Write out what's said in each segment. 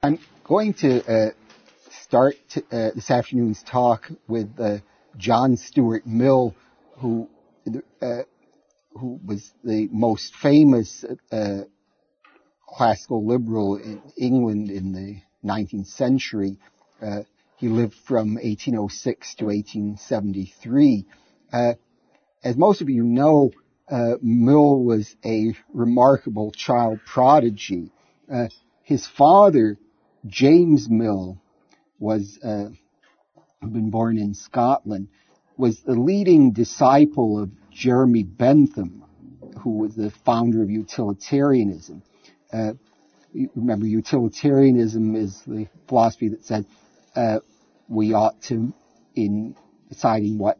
I'm going to start this afternoon's talk with John Stuart Mill, who was the most famous classical liberal in England in the 19th century. He lived from 1806 to 1873. As most of you know, Mill was a remarkable child prodigy. His father, James Mill, was been born in Scotland, was the leading disciple of Jeremy Bentham, who was the founder of utilitarianism. Remember, utilitarianism is the philosophy that said we ought to, in deciding what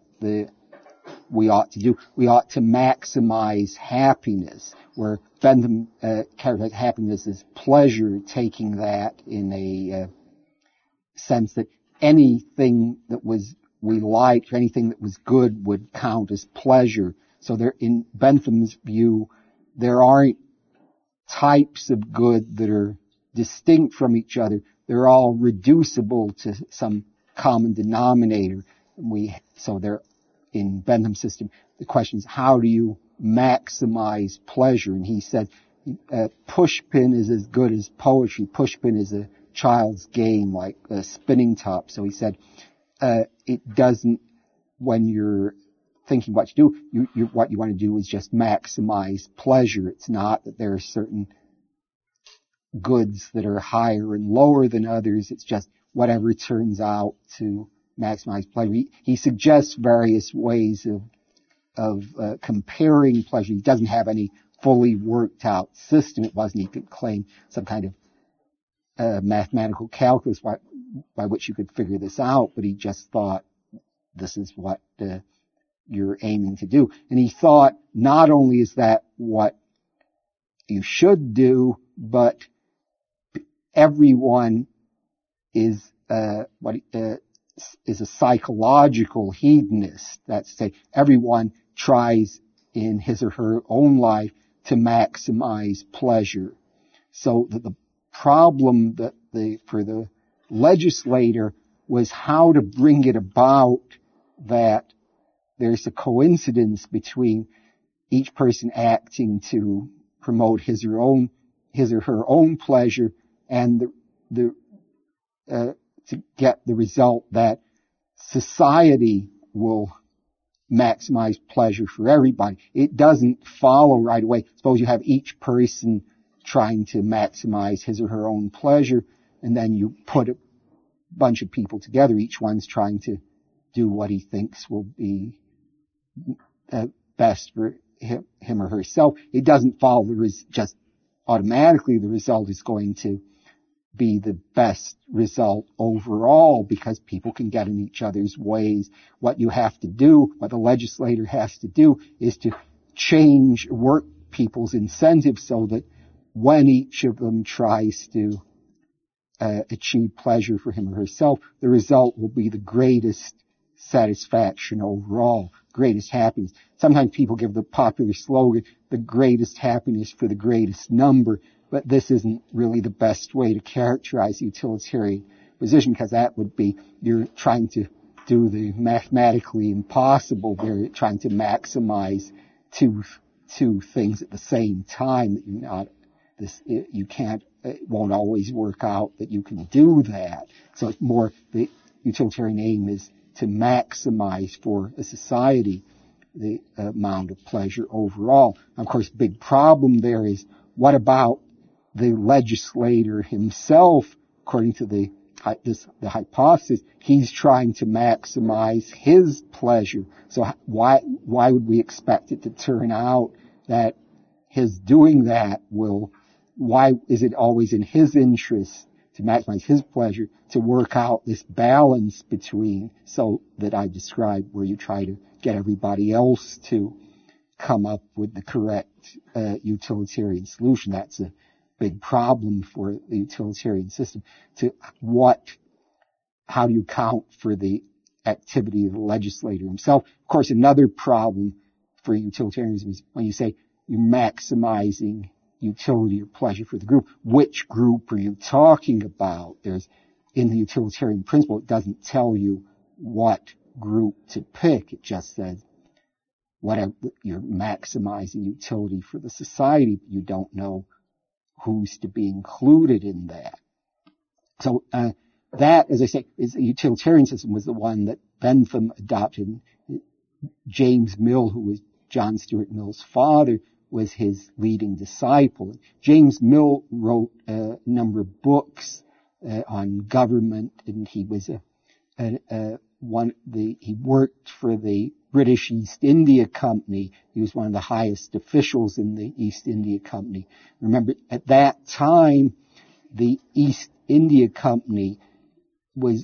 we ought to do, we ought to maximize happiness, where Bentham characterized happiness as pleasure, taking that in a sense that anything that we liked, anything that was good would count as pleasure. So there, in Bentham's view, there aren't types of good that are distinct from each other. They're all reducible to some common denominator. So they're, in Bentham's system, the question is, how do you maximize pleasure? And he said, pushpin is as good as poetry. Pushpin is a child's game, like a spinning top. So he said, it doesn't, when you're thinking what to do, what you want to do is just maximize pleasure. It's not that there are certain goods that are higher and lower than others. It's just whatever turns out to maximize pleasure. He suggests various ways of comparing pleasure. He doesn't have any fully worked out system. It wasn't he could claim some kind of mathematical calculus by which you could figure this out, but he just thought this is what you're aiming to do. And he thought not only is that what you should do, but everyone is is a psychological hedonist. That's to say, everyone tries in his or her own life to maximize pleasure. So that the problem that for the legislator was how to bring it about that there's a coincidence between each person acting to promote his or her own pleasure and to get the result that society will maximize pleasure for everybody. It doesn't follow right away. Suppose you have each person trying to maximize his or her own pleasure, and then you put a bunch of people together, each one's trying to do what he thinks will be best for him or herself. It doesn't follow just automatically the result is going to be the best result overall, because people can get in each other's ways. What you have to do, what the legislator has to do, is to work people's incentives so that when each of them tries to achieve pleasure for him or herself, the result will be the greatest satisfaction overall, greatest happiness. Sometimes people give the popular slogan, the greatest happiness for the greatest number, but this isn't really the best way to characterize the utilitarian position, because that would be, you're trying to do the mathematically impossible. They're trying to maximize two things at the same time. That it won't always work out that you can do that. So it's more, the utilitarian aim is to maximize for a society the amount of pleasure overall. Of course, big problem there is, what about the legislator himself? According to the hypothesis, he's trying to maximize his pleasure. So why would we expect it to turn out that his doing that why is it always in his interest to maximize his pleasure, to work out this balance between, so that I described, where you try to get everybody else to come up with the correct utilitarian solution? That's a big problem for the utilitarian system. How do you count for the activity of the legislator himself? Of course, another problem for utilitarianism is when you say you're maximizing utility or pleasure for the group. Which group are you talking about? In the utilitarian principle, it doesn't tell you what group to pick. It just says whatever, you're maximizing utility for the society, but you don't know who's to be included in that. So that, as I say, is the utilitarian system was the one that Bentham adopted. James Mill, who was John Stuart Mill's father, was his leading disciple. James Mill wrote a number of books on government, and he was he worked for the British East India Company. He was one of the highest officials in the East India Company. Remember, at that time, the East India Company was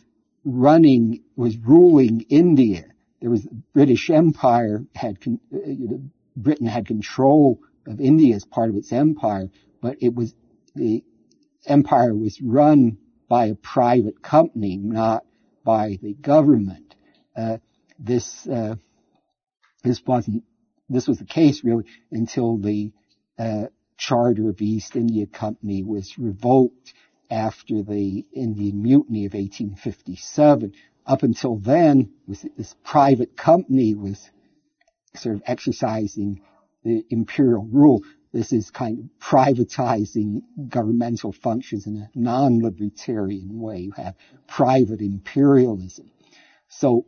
ruling India. There was the British Empire Britain had control of India as part of its empire, but the empire was run by a private company, not by the government. This was the case really until the charter of the East India Company was revoked after the Indian Mutiny of 1857. Up until then, this private company was sort of exercising the imperial rule. This is kind of privatizing governmental functions in a non-libertarian way. You have private imperialism. So,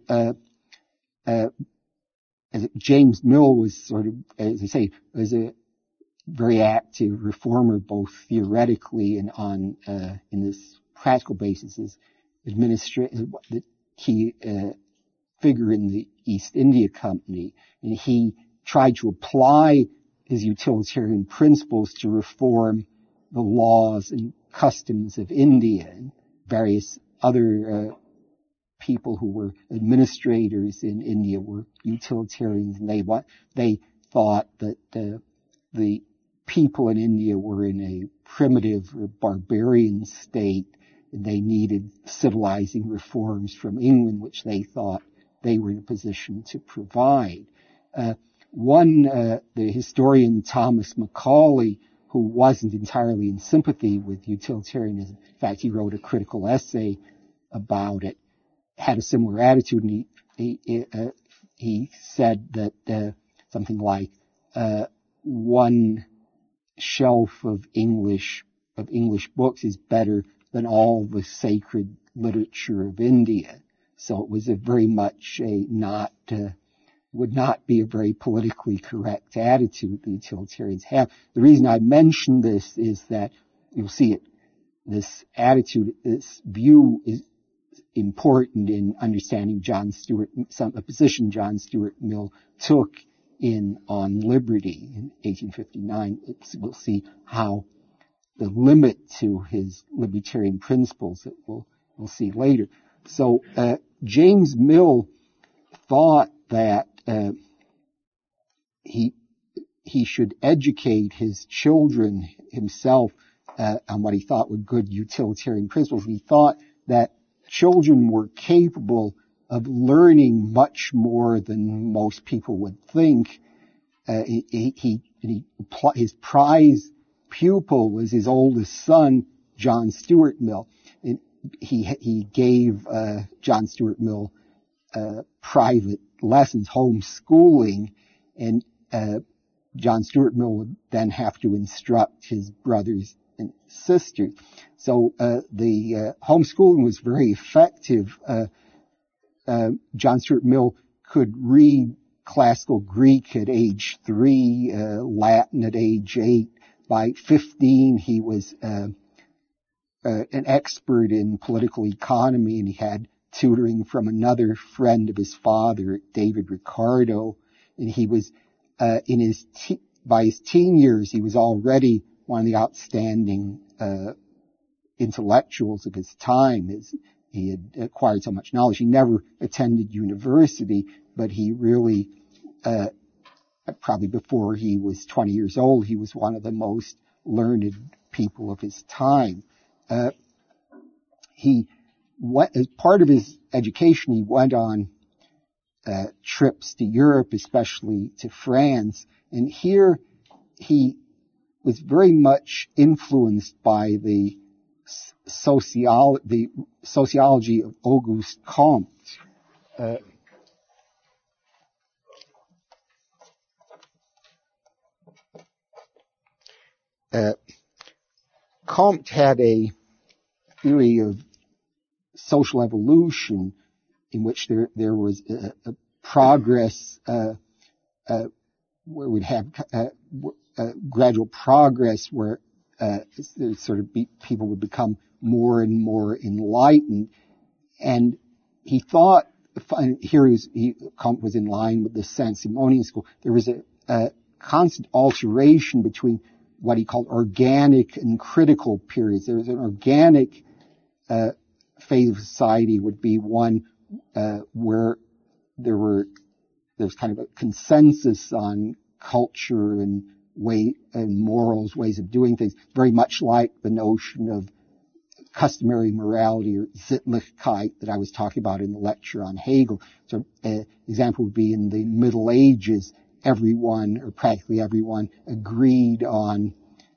James Mill was sort of, as I say, was a very active reformer, both theoretically and in this practical basis, as the key figure in the East India Company, and he tried to apply his utilitarian principles to reform the laws and customs of India. And various other people who were administrators in India were utilitarians, and they thought that the people in India were in a primitive or barbarian state, and they needed civilizing reforms from England, which they thought they were in a position to provide. The historian Thomas Macaulay, who wasn't entirely in sympathy with utilitarianism, in fact, he wrote a critical essay about it, had a similar attitude, and he said that something like one shelf of English books is better than all the sacred literature of India. So it was very much would not be a very politically correct attitude the utilitarians have. The reason I mention this is that you'll see it. This attitude, this view is important in understanding a position John Stuart Mill took on liberty in 1859. We'll see how the limit to his libertarian principles that we'll see later. So James Mill thought that he should educate his children himself on what he thought were good utilitarian principles. He thought that children were capable of learning much more than most people would think. His prize pupil was his oldest son, John Stuart Mill. And he gave John Stuart Mill private lessons, homeschooling, and John Stuart Mill would then have to instruct his brothers and sisters. So the homeschooling was very effective. John Stuart Mill could read classical Greek at age 3, Latin at age 8. By 15, he was an expert in political economy, and he had tutoring from another friend of his father, David Ricardo. And he was by his teen years, he was already one of the outstanding intellectuals of his time. He had acquired so much knowledge. He never attended university, but he really, probably before he was 20 years old, he was one of the most learned people of his time. As part of his education, he went on trips to Europe, especially to France, and here he was very much influenced by the sociology of Auguste Comte. Comte had a theory of social evolution in which there was a progress where we'd have gradual progress where people would become more and more enlightened. And he thought, Comte was in line with the Saint-Simonian school, there was a constant alteration between what he called organic and critical periods. There was an organic phase of society would be one where there's kind of a consensus on culture and morals, ways of doing things, very much like the notion of customary morality or Sittlichkeit that I was talking about in the lecture on Hegel. So an example would be in the Middle Ages, everyone, or practically everyone, agreed on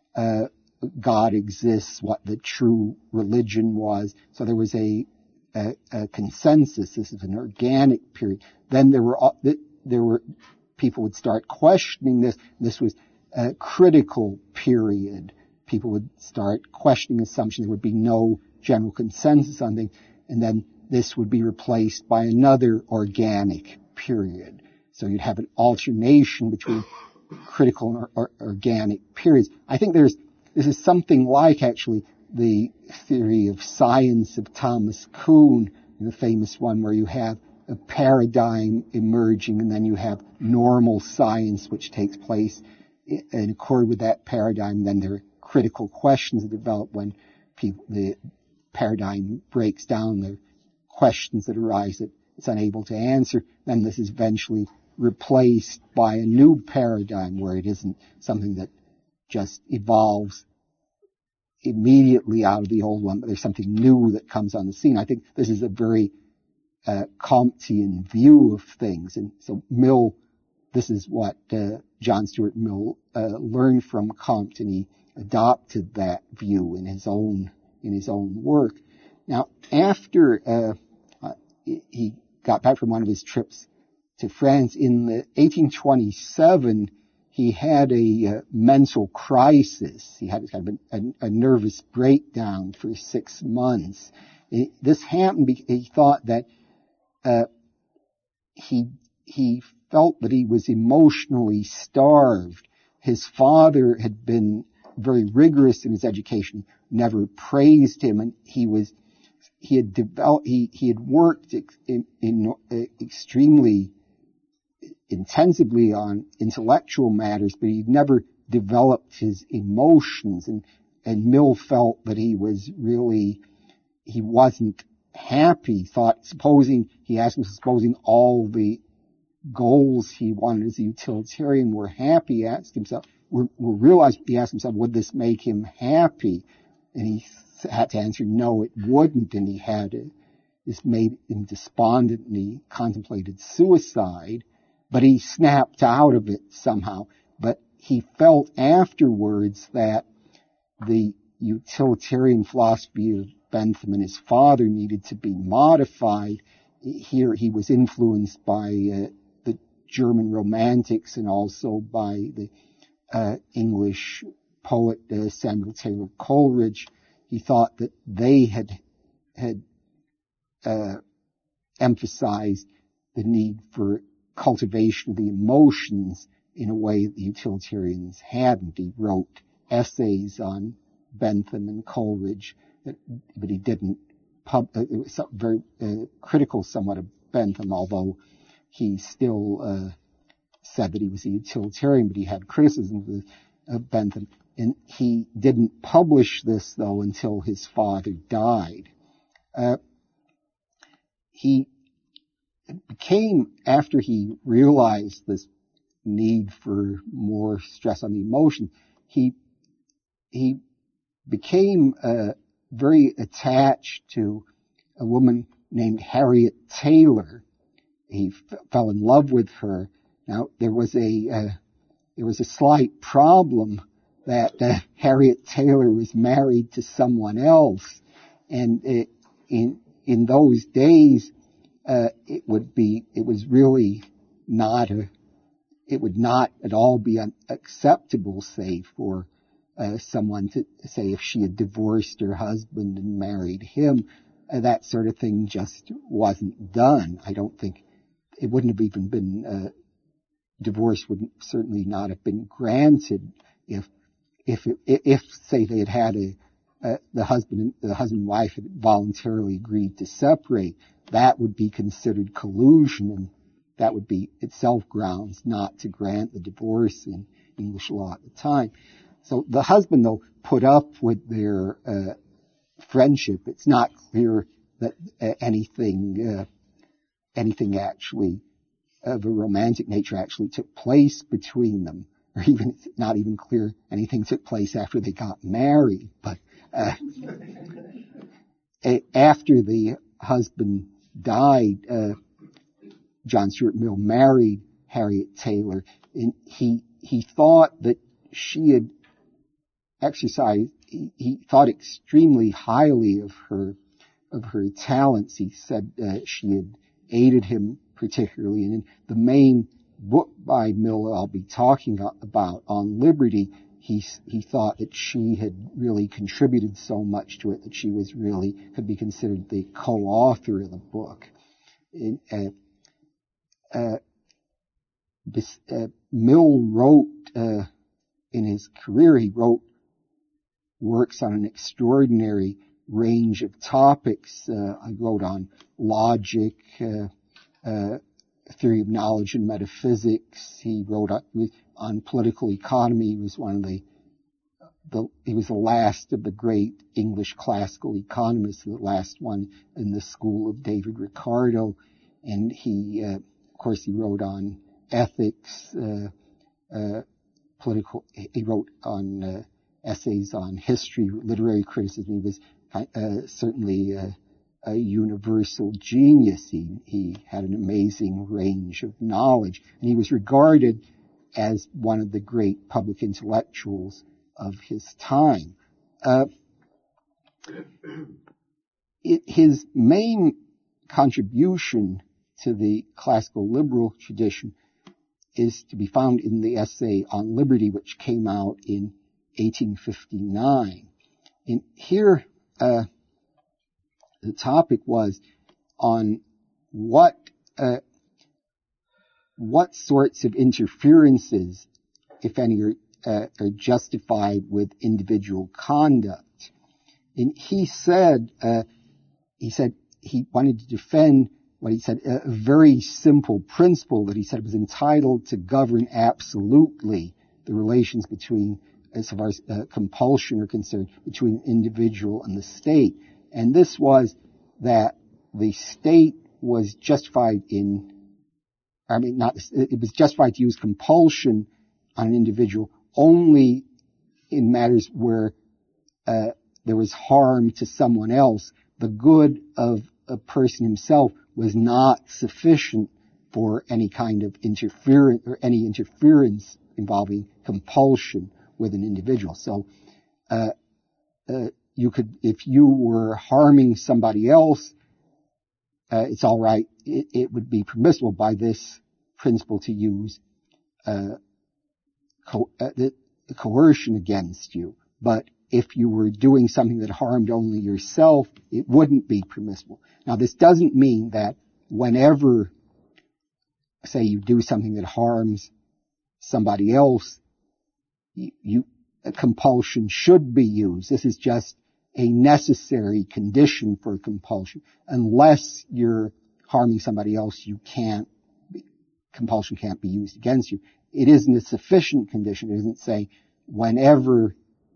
God exists, what the true religion was. So there was a consensus. This is an organic period. Then there were people would start questioning this. This was a critical period. People would start questioning assumptions. There would be no general consensus on things. And then this would be replaced by another organic period. So you'd have an alternation between critical and organic periods. I think this is something like actually the theory of science of Thomas Kuhn, the famous one where you have a paradigm emerging and then you have normal science which takes place in accord with that paradigm. Then there are critical questions that develop when the paradigm breaks down. There are questions that arise that it's unable to answer. Then this is eventually replaced by a new paradigm where it isn't something that just evolves immediately out of the old one, but there's something new that comes on the scene. I think this is a very Comtean view of things. And so Mill, this is what John Stuart Mill learned from Comte, and he adopted that view in his own work. Now, after he got back from one of his trips to France in 1827, he had a mental crisis. He had kind of a nervous breakdown for 6 months. This happened because he thought that he felt that he was emotionally starved. His father had been very rigorous in his education, never praised him, and he had worked extremely intensively on intellectual matters, but he never developed his emotions. And Mill felt that he wasn't happy. He asked himself, supposing all the goals he wanted as a utilitarian were happy, he asked himself, would this make him happy? And he had to answer, no, it wouldn't. And this made him despondent, and he contemplated suicide. But he snapped out of it somehow. But he felt afterwards that the utilitarian philosophy of Bentham and his father needed to be modified. Here he was influenced by the German Romantics and also by the English poet Samuel Taylor Coleridge. He thought that they had emphasized the need for cultivation of the emotions in a way that the utilitarians hadn't. He wrote essays on Bentham and Coleridge, but he didn't it was very critical somewhat of Bentham, although he still said that he was a utilitarian, but he had criticisms of Bentham. And he didn't publish this, though, until his father died. He became, after he realized this need for more stress on the emotion, he became very attached to a woman named Harriet Taylor. He fell in love with her. Now, there was a slight problem that Harriet Taylor was married to someone else, and in those days, it would not at all be acceptable, say, for someone to say if she had divorced her husband and married him, that sort of thing just wasn't done. I don't think it wouldn't have even been divorce would certainly not have been granted if say they had the husband and wife had voluntarily agreed to separate. That would be considered collusion, and that would be itself grounds not to grant the divorce in English law at the time. So the husband, though, put up with their friendship. It's not clear that anything actually of a romantic nature actually took place between them, or even it's not even clear anything took place after they got married. But after the husband died, John Stuart Mill married Harriet Taylor, and he thought that she had exercised. He thought extremely highly of her talents. He said she had aided him particularly, and in the main book by Mill I'll be talking about on liberty, he thought that she had really contributed so much to it that she was really could be considered the co-author of the book. Mill wrote in his career, he wrote works on an extraordinary range of topics. I wrote on logic, theory of knowledge and metaphysics. He wrote on political economy. He was he was the last of the great English classical economists, the last one in the school of David Ricardo. And he wrote on ethics, he wrote on essays on history, literary criticism. He was certainly a universal genius. He had an amazing range of knowledge, and he was regarded as one of the great public intellectuals of his time. His main contribution to the classical liberal tradition is to be found in the essay on liberty, which came out in 1859. And here, the topic was on what sorts of interferences, if any, are justified with individual conduct. And he said he wanted to defend what he said, a very simple principle that he said was entitled to govern absolutely the relations between, as far as compulsion are concerned, between individual and the state. And this was that the state was justified it was justified to use compulsion on an individual only in matters where there was harm to someone else. The good of a person himself was not sufficient for any kind of interference or any interference involving compulsion with an individual. So, you could, if you were harming somebody else, it's all right. It would be permissible by this principle to use coercion against you. But if you were doing something that harmed only yourself, it wouldn't be permissible. Now, this doesn't mean that whenever, say, you do something that harms somebody else, compulsion should be used. This is just a necessary condition for compulsion. Unless you're harming somebody else, compulsion can't be used against you. It isn't a sufficient condition. It isn't saying whenever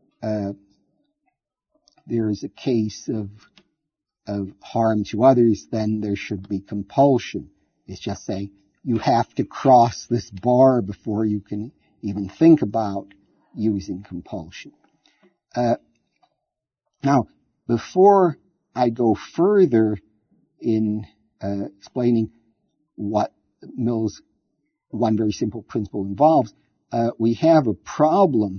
there is a case of harm to others, then there should be compulsion. It's just saying you have to cross this bar before you can even think about using compulsion. Now, before I go further in explaining what Mill's one very simple principle involves, we have a problem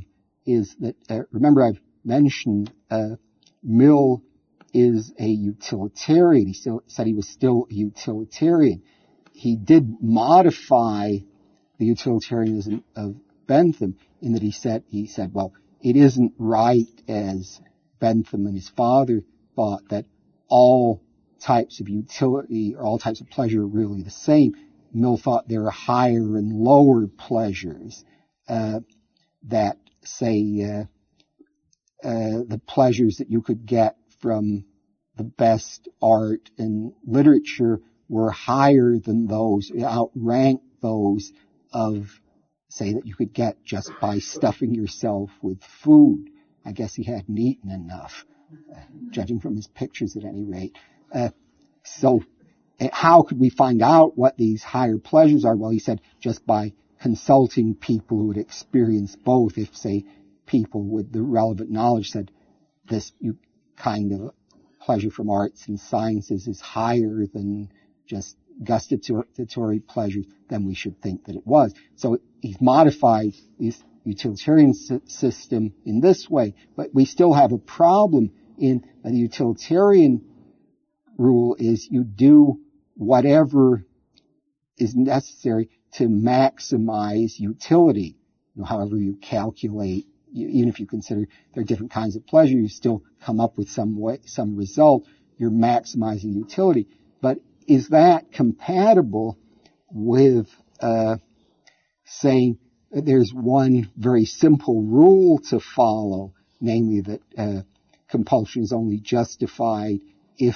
is that, remember I've mentioned, Mill is a utilitarian. He still said he was still a utilitarian. He did modify the utilitarianism of Bentham in that he said, well, it isn't right as Bentham and his father thought that all types of utility or all types of pleasure are really the same. Mill thought there are higher and lower pleasures, that say, the pleasures that you could get from the best art and literature were higher than those, outranked those of, say, that you could get just by stuffing yourself with food. I guess he hadn't eaten enough, judging from his pictures at any rate. So how could we find out what these higher pleasures are? Well, he said just by consulting people who had experienced both. If, say, people with the relevant knowledge said this kind of pleasure from arts and sciences is higher than just gustatory pleasures, then we should think that it was. So he's modified his utilitarian system in this way, but we still have a problem in the utilitarian rule is you do whatever is necessary to maximize utility. However you calculate, even if you consider there are different kinds of pleasure, you still come up with some result. You're maximizing utility. But is that compatible with saying that there's one very simple rule to follow, namely that compulsion is only justified if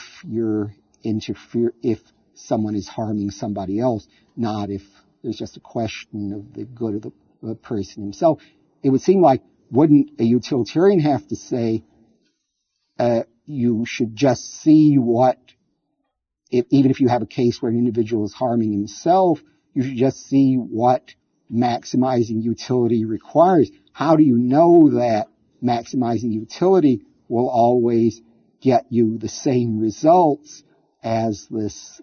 if someone is harming somebody else, not if there's just a question of the good of the person himself? It would seem like, wouldn't a utilitarian have to say, you should just see what, even if you have a case where an individual is harming himself, you should just see what maximizing utility requires. How do you know that maximizing utility will always get you the same results as this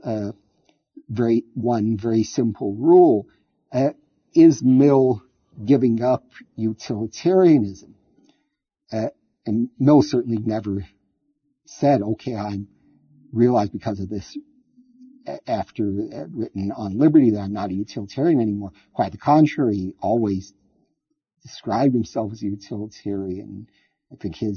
very simple rule? Is Mill giving up utilitarianism? And Mill certainly never said, okay, I realize because of this, after written on liberty, that I'm not a utilitarian anymore. Quite the contrary, he always described himself as a utilitarian. I think his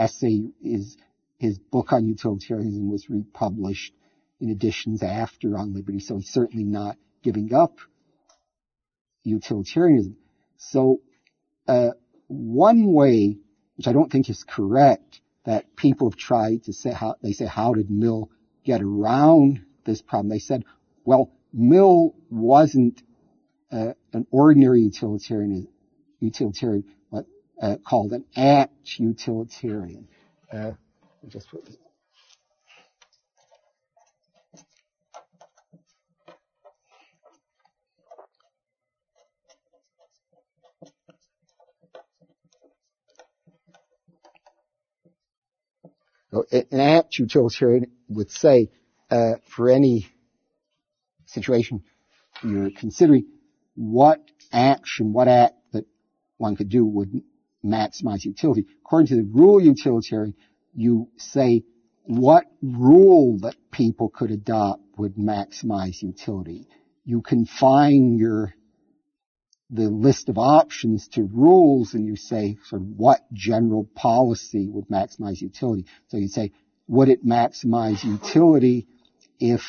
book on utilitarianism was republished in editions after On Liberty, so he's certainly not giving up utilitarianism. So, one way, which I don't think is correct, that people have tried to say, how did Mill get around this problem? They said, well, Mill wasn't an ordinary utilitarian, but called an act utilitarian. Just put this. So an act utilitarian would say, for any situation you're considering, what act that one could do would maximize utility. According to the rule utilitarian, you say what rule that people could adopt would maximize utility. You confine the list of options to rules, and you say sort of what general policy would maximize utility. So you say, would it maximize utility if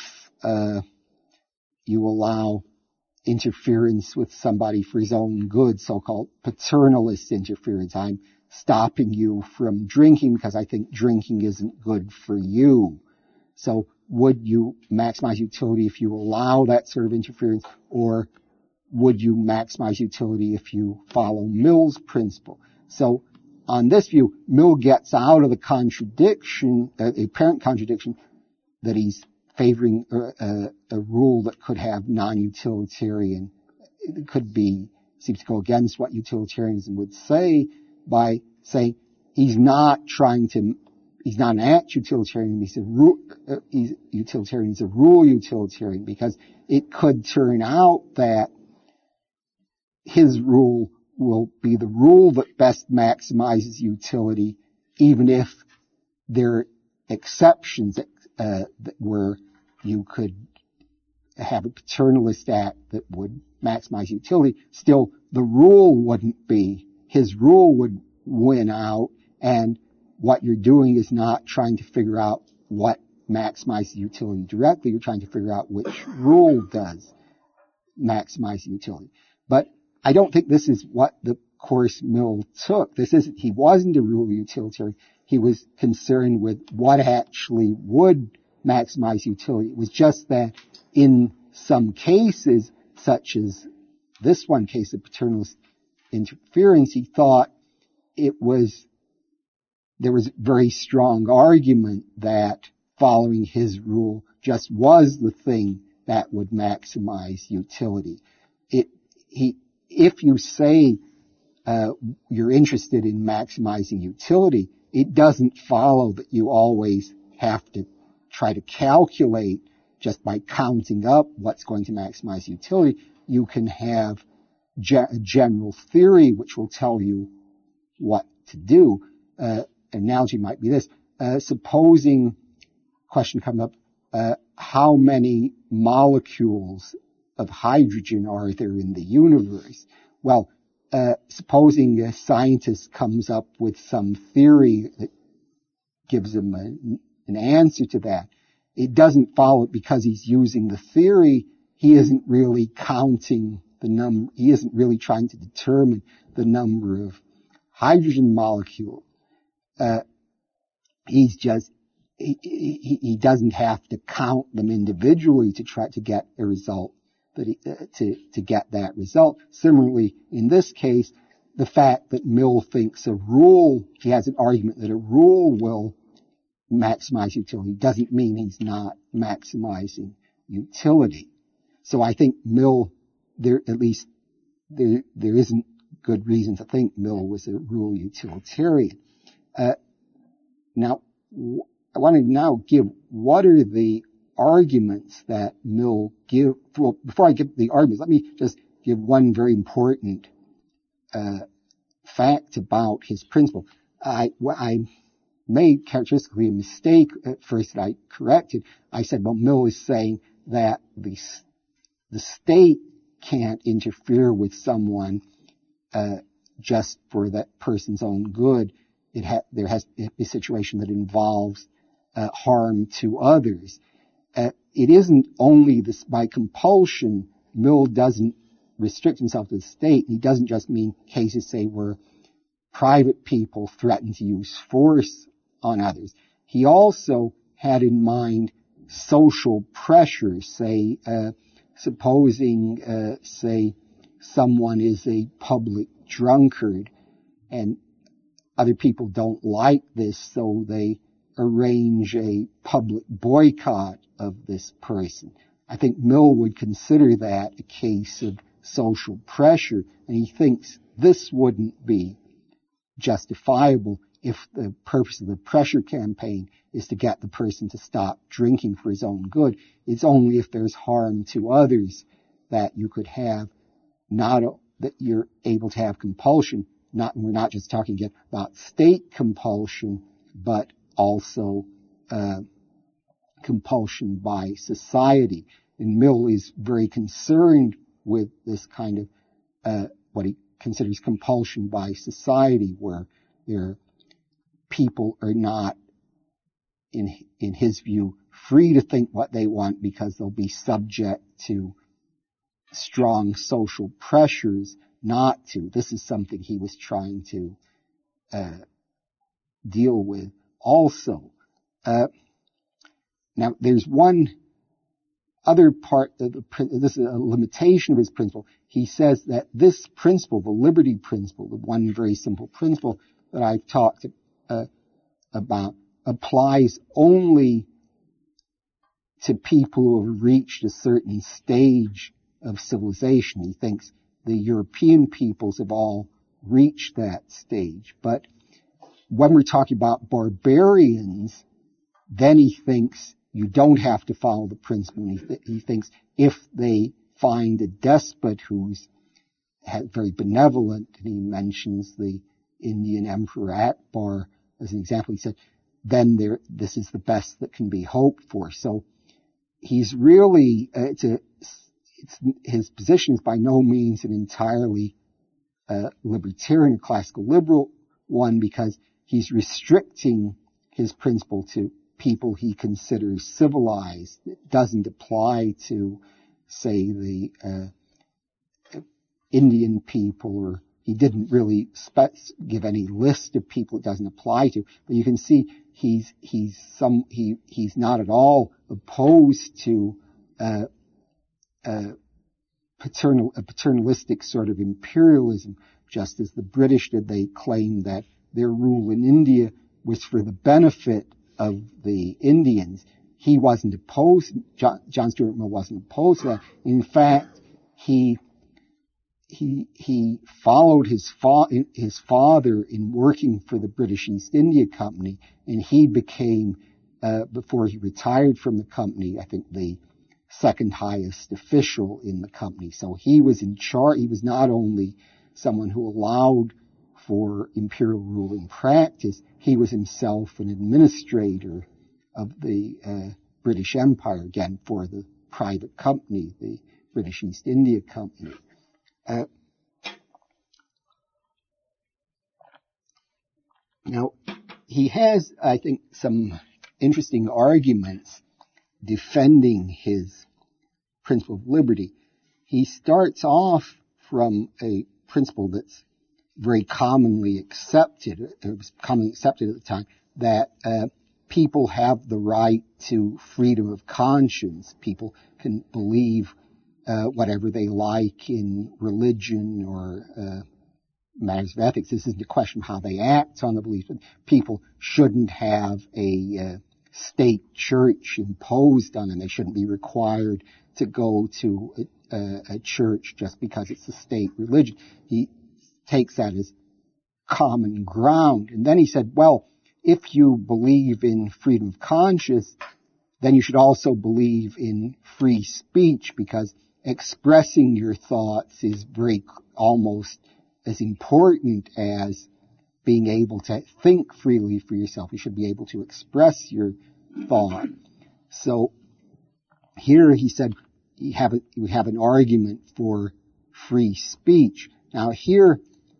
you allow interference with somebody for his own good, so-called paternalist interference? I'm stopping you from drinking because I think drinking isn't good for you. So would you maximize utility if you allow that sort of interference, or would you maximize utility if you follow Mill's principle? So on this view, Mill gets out of the contradiction, apparent contradiction, that he's favoring a rule that could have non-utilitarian, it could seems to go against what utilitarianism would say, by saying he's not an act utilitarian, he's a rule utilitarian, because it could turn out that his rule will be the rule that best maximizes utility, even if there are exceptions where you could have a paternalist act that would maximize utility. Still, the rule wouldn't be. His rule would win out, and what you're doing is not trying to figure out what maximizes utility directly. You're trying to figure out which rule does maximize utility. But I don't think this is what the course Mill took. He wasn't a rule utilitarian. He was concerned with what actually would maximize utility. It was just that in some cases, such as this one case of paternalist interference, he thought there was a very strong argument that following his rule just was the thing that would maximize utility. If you say you're interested in maximizing utility, it doesn't follow that you always have to try to calculate just by counting up what's going to maximize utility. You can have a general theory which will tell you what to do. An analogy might be this. Supposing, question comes up, how many molecules of hydrogen are there in the universe? Well, supposing a scientist comes up with some theory that gives him an answer to that, it doesn't follow because he's using the theory. He isn't really counting the number. He isn't really trying to determine the number of hydrogen molecules. He doesn't have to count them individually to try to get a result to get that result. Similarly, in this case, the fact that Mill thinks he has an argument that a rule will maximize utility doesn't mean he's not maximizing utility. So I think Mill, there isn't good reason to think Mill was a rule utilitarian. Now, I want to now give what are the arguments that Mill give. Well, before I give the arguments, let me just give one very important fact about his principle. I made characteristically a mistake at first that I corrected. I said, well, Mill is saying that the state can't interfere with someone just for that person's own good. There has to be a situation that involves harm to others. It isn't only this by compulsion. Mill doesn't restrict himself to the state. He doesn't just mean cases, say, where private people threaten to use force on others. He also had in mind social pressures, say, supposing, say, someone is a public drunkard and other people don't like this, so they arrange a public boycott of this person. I think Mill would consider that a case of social pressure, and he thinks this wouldn't be justifiable if the purpose of the pressure campaign is to get the person to stop drinking for his own good. It's only if there's harm to others that you could have, that you're able to have compulsion. We're not just talking again about state compulsion, but also compulsion by society. And Mill is very concerned with this kind of what he considers compulsion by society, where people are not, in his view, free to think what they want because they'll be subject to strong social pressures not to. This is something he was trying to deal with also. Now, there's one other part of this is a limitation of his principle. He says that this principle, the liberty principle, the one very simple principle that I've talked about, applies only to people who have reached a certain stage of civilization. He thinks the European peoples have all reached that stage. But when we're talking about barbarians, then he thinks you don't have to follow the principle. He thinks if they find a despot who's very benevolent, and he mentions the Indian Emperor Akbar as an example. He said, then this is the best that can be hoped for. So he's really, his position is by no means an entirely libertarian, classical liberal one, because he's restricting his principle to people he considers civilized. It doesn't apply to, say, the Indian people, or he didn't really give any list of people it doesn't apply to. But you can see he's not at all opposed to a paternalistic sort of imperialism, just as the British did. They claimed that their rule in India was for the benefit of the Indians. He wasn't opposed. John Stuart Mill wasn't opposed to that. In fact, he followed his father in working for the British East India Company, and he became, before he retired from the company, I think the second highest official in the company. So he was in charge. He was not only someone who allowed for imperial rule in practice, he was himself an administrator of the British Empire, again, for the private company, the British East India Company. Now, he has, I think, some interesting arguments defending his principle of liberty. He starts off from a principle that's very commonly accepted, it was commonly accepted at the time, that people have the right to freedom of conscience. People can believe whatever they like in religion or matters of ethics. This isn't a question of how they act on the belief, but people shouldn't have a state church imposed on them. They shouldn't be required to go to a church just because it's a state religion. He takes that as common ground. And then he said, well, if you believe in freedom of conscience, then you should also believe in free speech, because expressing your thoughts is almost as important as being able to think freely for yourself. You should be able to express your thought. So here he said, we have an argument for free speech. Now here,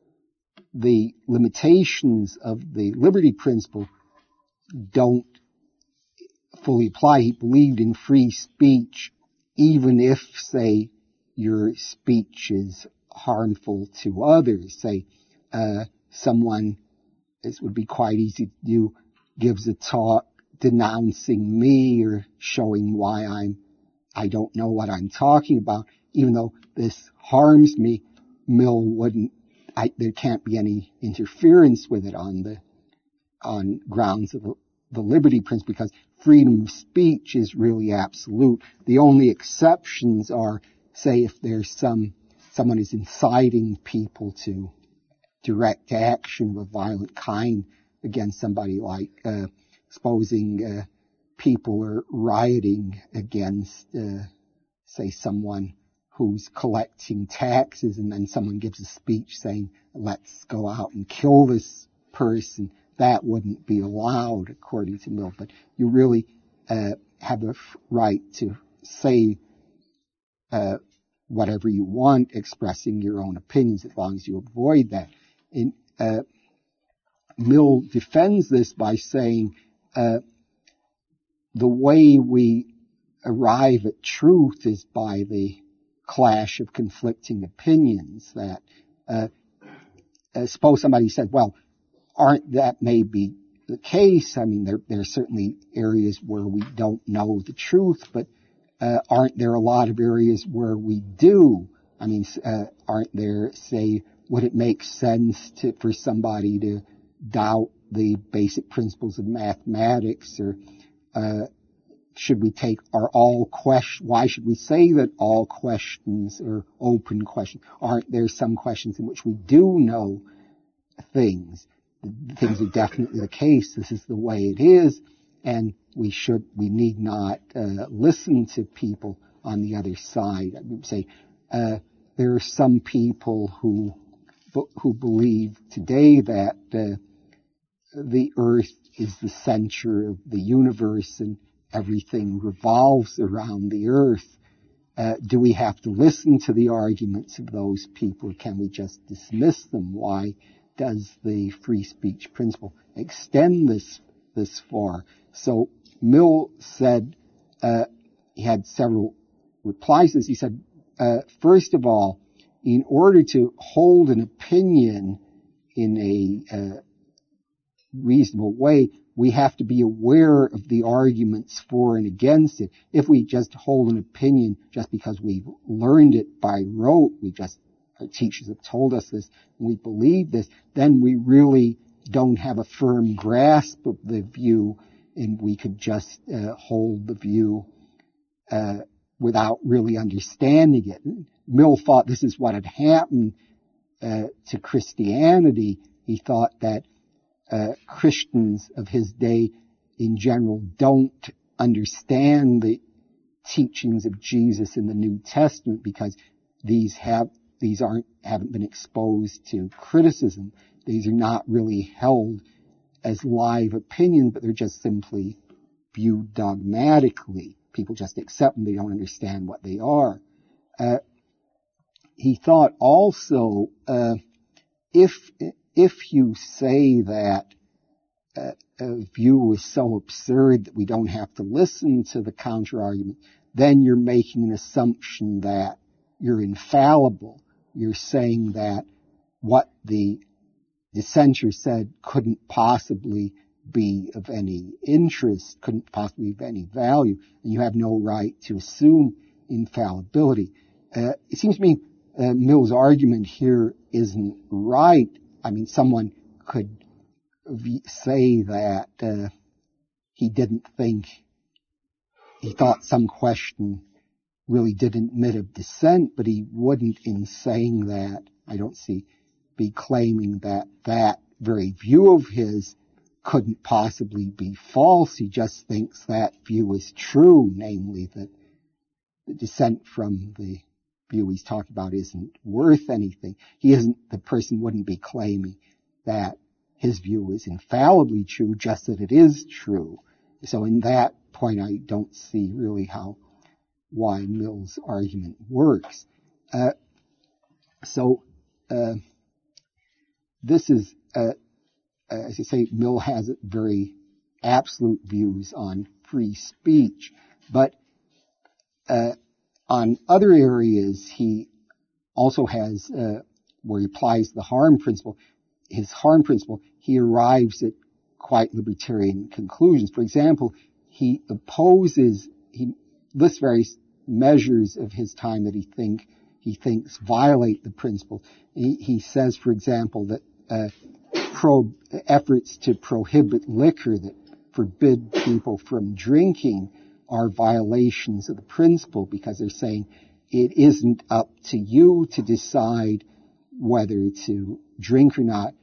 the limitations of the liberty principle don't fully apply. He believed in free speech even if, say, your speech is harmful to others. Say, someone, this would be quite easy to do, gives a talk denouncing me or showing why I don't know what I'm talking about. Even though this harms me, Mill wouldn't, there can't be any interference with it on grounds of the liberty principle, because freedom of speech is really absolute. The only exceptions are, say, if there's someone is inciting people to direct action of a violent kind against somebody, like supposing people are rioting against, say, someone who's collecting taxes, and then someone gives a speech saying, let's go out and kill this person. That wouldn't be allowed, according to Mill. But you really have the right to say whatever you want, expressing your own opinions, as long as you avoid that. Mill defends this by saying the way we arrive at truth is by the clash of conflicting opinions. That suppose somebody said, well, that may be the case. I mean, there are certainly areas where we don't know the truth, but aren't there a lot of areas where we do? I mean, aren't there, say, would it make sense for somebody to doubt the basic principles of mathematics, or should we take why should we say that all questions are open questions? Aren't there some questions in which we do know things? Things are definitely the case. This is the way it is, and we need not listen to people on the other side. I would say there are some people who believe today that the earth is the center of the universe and everything revolves around the earth. Do we have to listen to the arguments of those people, or can we just dismiss them? Why does the free speech principle extend this far? So Mill said, he had several replies to this. He said, first of all, in order to hold an opinion in a reasonable way, we have to be aware of the arguments for and against it. If we just hold an opinion just because we've learned it by rote, our teachers have told us this, and we believe this, then we really don't have a firm grasp of the view, and we could just hold the view without really understanding it. Mill thought this is what had happened to Christianity. He thought that Christians of his day in general don't understand the teachings of Jesus in the New Testament because these haven't been exposed to criticism. These are not really held as live opinions, but they're just simply viewed dogmatically. People just accept them. They don't understand what they are. He thought also, if you say that a view is so absurd that we don't have to listen to the counter-argument, then you're making an assumption that you're infallible. You're saying that what the dissenter said couldn't possibly be of any interest, couldn't possibly be of any value, and you have no right to assume infallibility. It seems to me Mill's argument here isn't right. I mean, someone could say that he thought some question really didn't admit of dissent, but he wouldn't, in saying that, I don't see, be claiming that that very view of his couldn't possibly be false. He just thinks that view is true, namely that the dissent from the view he's talking about isn't worth anything. The person wouldn't be claiming that his view is infallibly true, just that it is true. So in that point, I don't see really why Mill's argument works. This is, as I say, Mill has very absolute views on free speech, but on other areas, he also has, where he applies the harm principle, he arrives at quite libertarian conclusions. For example, he lists various measures of his time that he thinks violate the principle. He says, for example, that efforts to prohibit liquor, that forbid people from drinking, are violations of the principle, because they're saying it isn't up to you to decide whether to drink or not.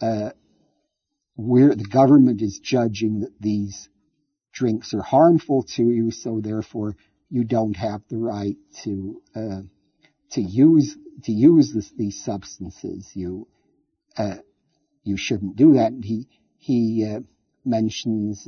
The government is judging that these drinks are harmful to you, so therefore you don't have the right to use these substances. You shouldn't do that. And he mentions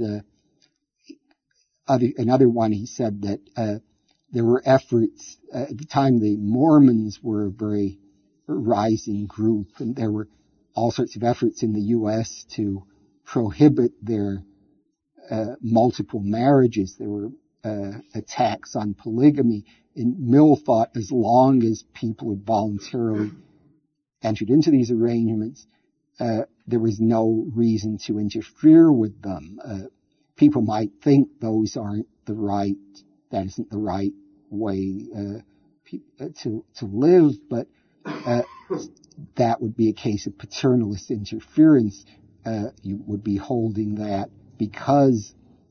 another one. He said that there were efforts at the time. The Mormons were a very rising group, and there were all sorts of efforts in the U.S. to prohibit their multiple marriages. There were attacks on polygamy. And Mill thought as long as people had voluntarily entered into these arrangements, there was no reason to interfere with them. People might think that isn't the right way to live, but that would be a case of paternalist interference. You would be holding that because,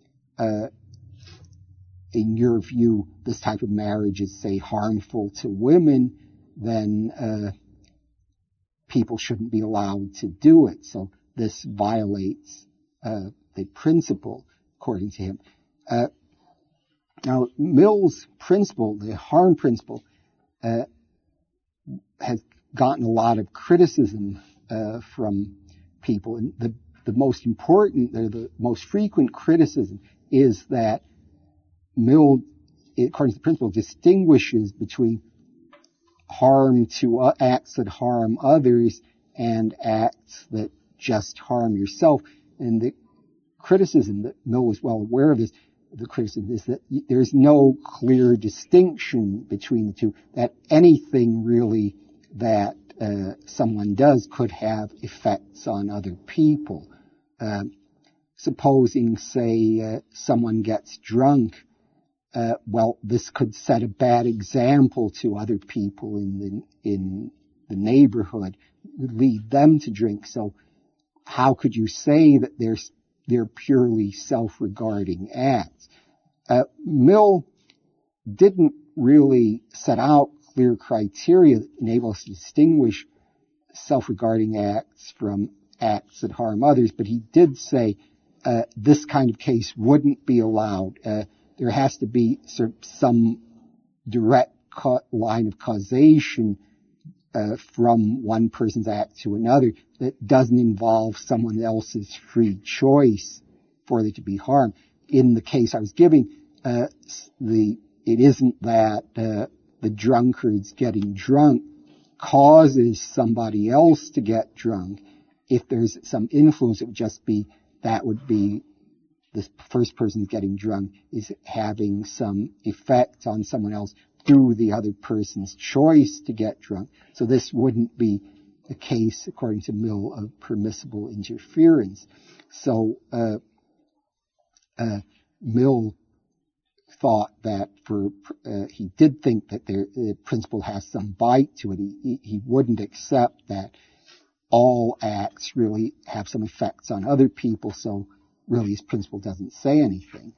in your view, this type of marriage is, say, harmful to women, then people shouldn't be allowed to do it. So this violates the principle, according to him. Now, Mill's principle, the harm principle, has gotten a lot of criticism from people. And the most important, or the most frequent criticism is that Mill, according to the principle, distinguishes between harm to acts that harm others and acts that just harm yourself. And the criticism that Mill was well aware of this, the criticism is that there's no clear distinction between the two, that anything really that someone does could have effects on other people. Supposing, say, someone gets drunk, well, this could set a bad example to other people in the neighborhood, lead them to drink. So how could you say that they're purely self-regarding acts? Mill didn't really set out clear criteria that enable us to distinguish self-regarding acts from acts that harm others, but he did say this kind of case wouldn't be allowed. There has to be sort of some direct line of causation from one person's act to another that doesn't involve someone else's free choice for there to be harm. In the case I was giving, it isn't that the drunkard's getting drunk causes somebody else to get drunk. If there's some influence, it would just be, that would be this first person's getting drunk is having some effect on someone else through the other person's choice to get drunk. So this wouldn't be the case, according to Mill, of permissible interference. So Mill thought that he did think that the principle has some bite to it. He wouldn't accept that all acts really have some effects on other people, so really his principle doesn't say anything.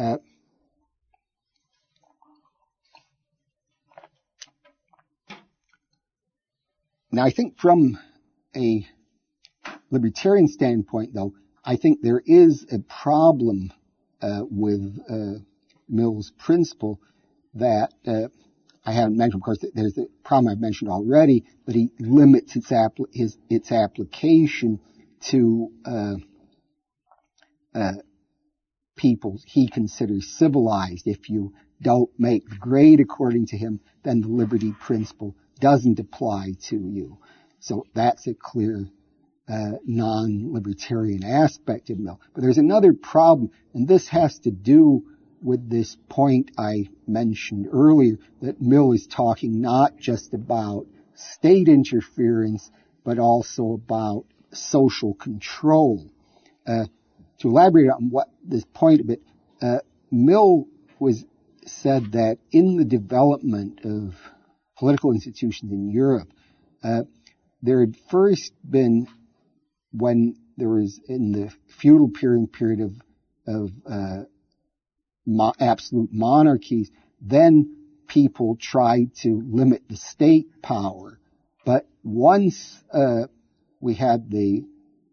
Now, I think from a libertarian standpoint, though, I think there is a problem with Mill's principle that I haven't mentioned. Of course, there's the problem I've mentioned already, but he limits its application to people he considers civilized. If you don't make the grade according to him, then the liberty principle doesn't apply to you. So that's a clear non-libertarian aspect of Mill. But there's another problem, and this has to do with this point I mentioned earlier, that Mill is talking not just about state interference, but also about social control. To elaborate on what this point a bit, Mill said that in the development of political institutions in Europe, there had first been, when there was in the feudal period of absolute monarchies, then people tried to limit the state power. But once we had the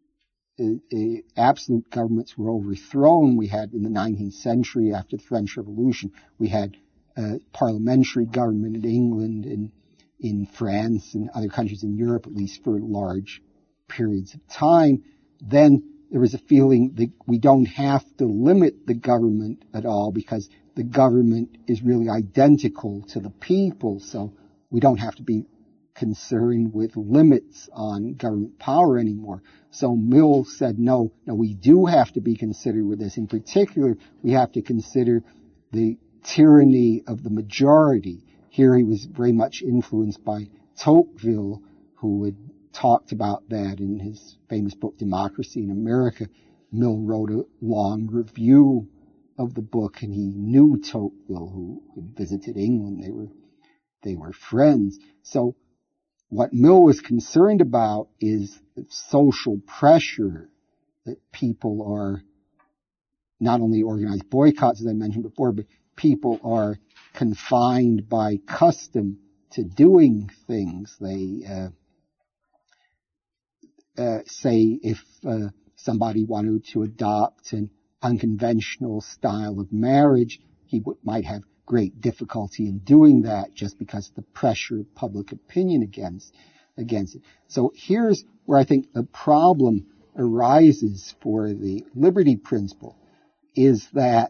absolute governments were overthrown, we had in the 19th century, after the French Revolution, we had parliamentary government in England and in France and other countries in Europe, at least for large periods of time. Then there was a feeling that we don't have to limit the government at all because the government is really identical to the people, so we don't have to be concerned with limits on government power anymore. So Mill said, no, we do have to be considered with this. In particular, we have to consider the tyranny of the majority. Here he was very much influenced by Tocqueville, who had talked about that in his famous book, Democracy in America. Mill wrote a long review of the book, and he knew Tocqueville, who had visited England. They were friends. So what Mill was concerned about is social pressure, that people are not only organized boycotts, as I mentioned before, but people are confined by custom to doing things. They say if somebody wanted to adopt an unconventional style of marriage, he might have great difficulty in doing that just because of the pressure of public opinion against it. So here's where I think the problem arises for the liberty principle, is that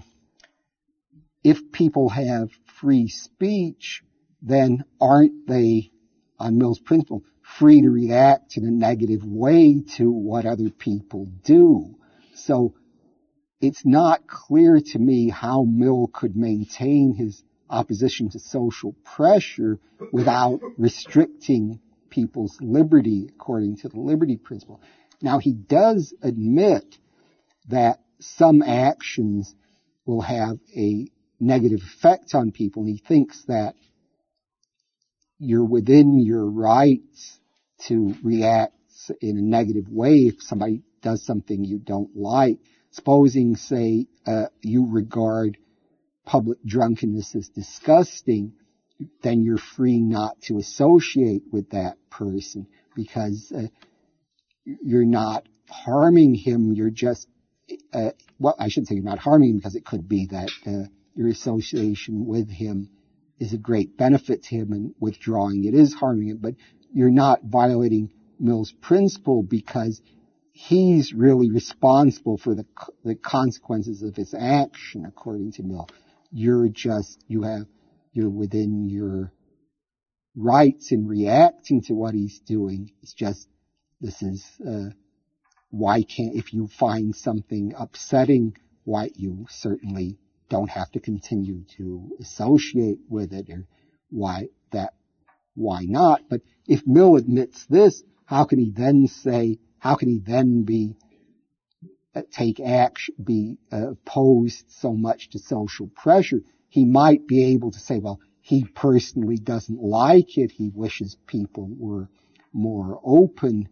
if people have free speech, then aren't they, on Mill's principle, free to react in a negative way to what other people do? So it's not clear to me how Mill could maintain his opposition to social pressure without restricting people's liberty according to the liberty principle. Now, he does admit that some actions will have a negative effect on people, and he thinks that you're within your rights to react in a negative way if somebody does something you don't like. Supposing, say, you regard public drunkenness as disgusting, then you're free not to associate with that person because you're not harming him. You're just, I shouldn't say you're not harming him, because it could be that your association with him is a great benefit to him, and withdrawing it is harming him. But you're not violating Mill's principle because he's really responsible for the consequences of his action, according to Mill. You're within your rights in reacting to what he's doing. It's just, if you find something upsetting, you certainly don't have to continue to associate with it, or why not? But if Mill admits this, how can he then be opposed so much to social pressure? He might be able to say, well, he personally doesn't like it. He wishes people were more open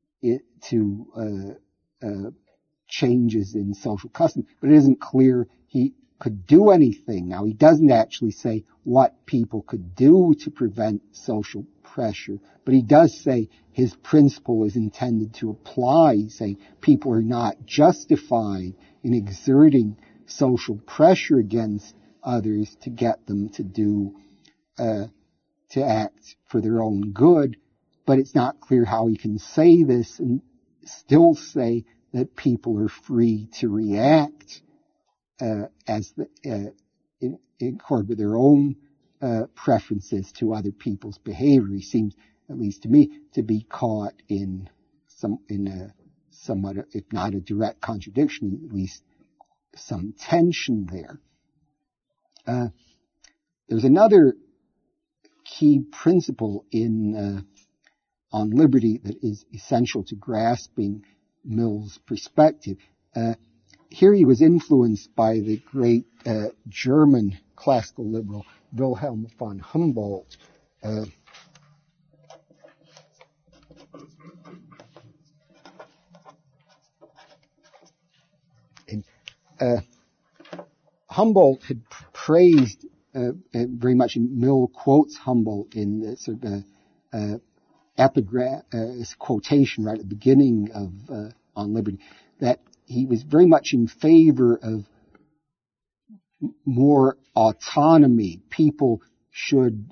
to changes in social custom, but it isn't clear he could do anything. Now, he doesn't actually say what people could do to prevent social pressure, but he does say his principle is intended to apply. He's saying people are not justified in exerting social pressure against others to get them to act for their own good, but it's not clear how he can say this and still say that people are free to react in accord with their own preferences to other people's behavior. He seems, at least to me, to be caught in a somewhat, if not a direct contradiction, at least some tension there. There's another key principle on liberty that is essential to grasping Mill's perspective. Here he was influenced by the great German classical liberal Wilhelm von Humboldt. Humboldt had praised very much, and Mill quotes Humboldt in the sort of epigraph, quotation right at the beginning of On Liberty, that he was very much in favor of more autonomy. People should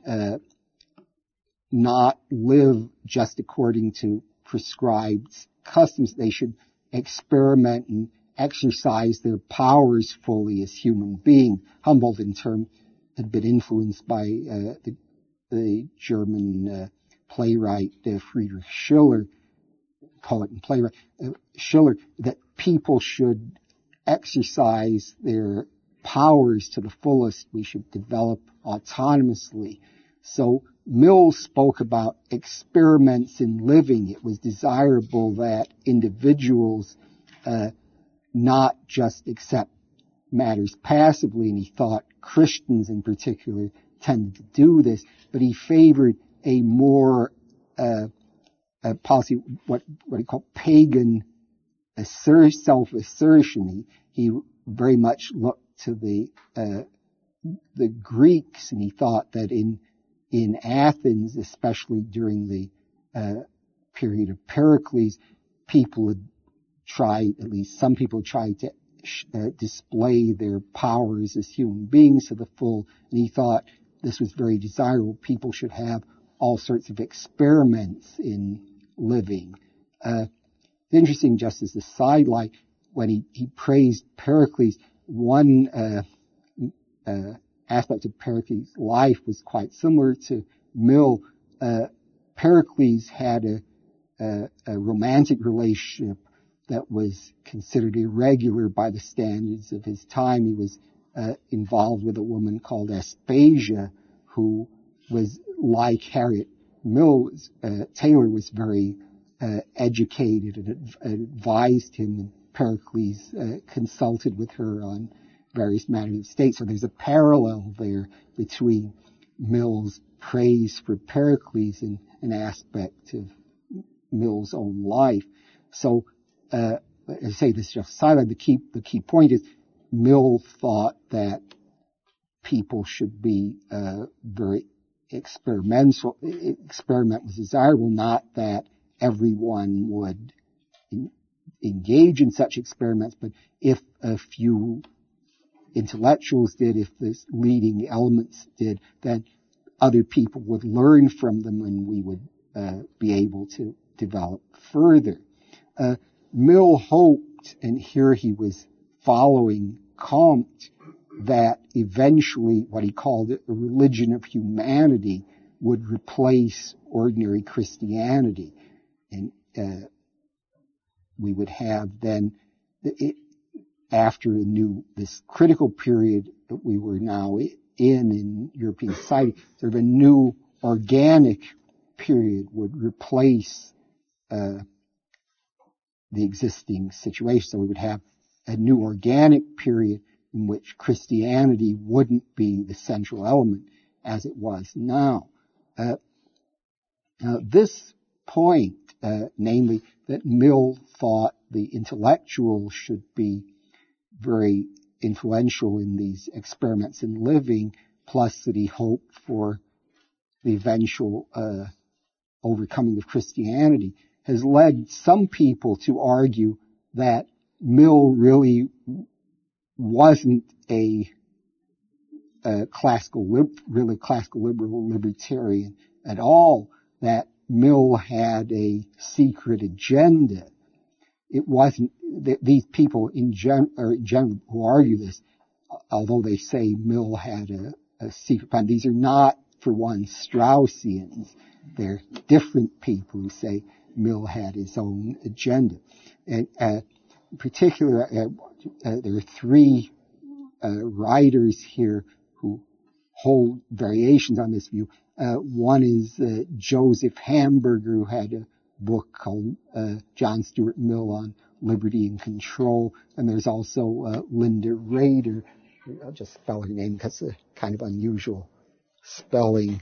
not live just according to prescribed customs. They should experiment and exercise their powers fully as human beings. Humboldt, in turn, had been influenced by the German playwright Friedrich Schiller, poet and playwright Schiller, that people should exercise their powers to the fullest. We should develop autonomously. So Mill spoke about experiments in living. It was desirable that individuals not just accept matters passively, and he thought Christians in particular tended to do this, but he favored a more policy, what he called pagan self-assertion. He very much looked to the Greeks, and he thought that in Athens, especially during the period of Pericles, people had tried, at least some people tried to display their powers as human beings to the full, and he thought this was very desirable. People should have all sorts of experiments in living. It's interesting, just as a sidelight, when he praised Pericles, one aspect of Pericles' life was quite similar to Mill. Pericles had a romantic relationship that was considered irregular by the standards of his time. He was involved with a woman called Aspasia, who was like Harriet Mill. Taylor was very educated and advised him, and Pericles consulted with her on various matters of state. So there's a parallel there between Mill's praise for Pericles and an aspect of Mill's own life. So, I say this just silent. The key point is Mill thought that people should be very experimental. Experiment was desirable, not that everyone would engage in such experiments, but if a few intellectuals did, if the leading elements did, then other people would learn from them and we would be able to develop further. Mill hoped, and here he was following Comte, that eventually what he called a religion of humanity would replace ordinary Christianity. And we would have then, after this critical period that we were now in European society, sort of a new organic period would replace the existing situation. So we would have a new organic period in which Christianity wouldn't be the central element as it was now. This point, namely that Mill thought the intellectuals should be very influential in these experiments in living, plus that he hoped for the eventual overcoming of Christianity, has led some people to argue that Mill really wasn't a classical liberal libertarian at all, that Mill had a secret agenda. It wasn't, these people in general who argue this, although they say Mill had a secret plan, these are not, for one, Straussians. They're different people who say Mill had his own agenda. And in particular, there are three writers here who hold variations on this view. One is Joseph Hamburger, who had a book called John Stuart Mill on Liberty and Control. And there's also Linda Rader. I'll just spell her name because it's a kind of unusual spelling.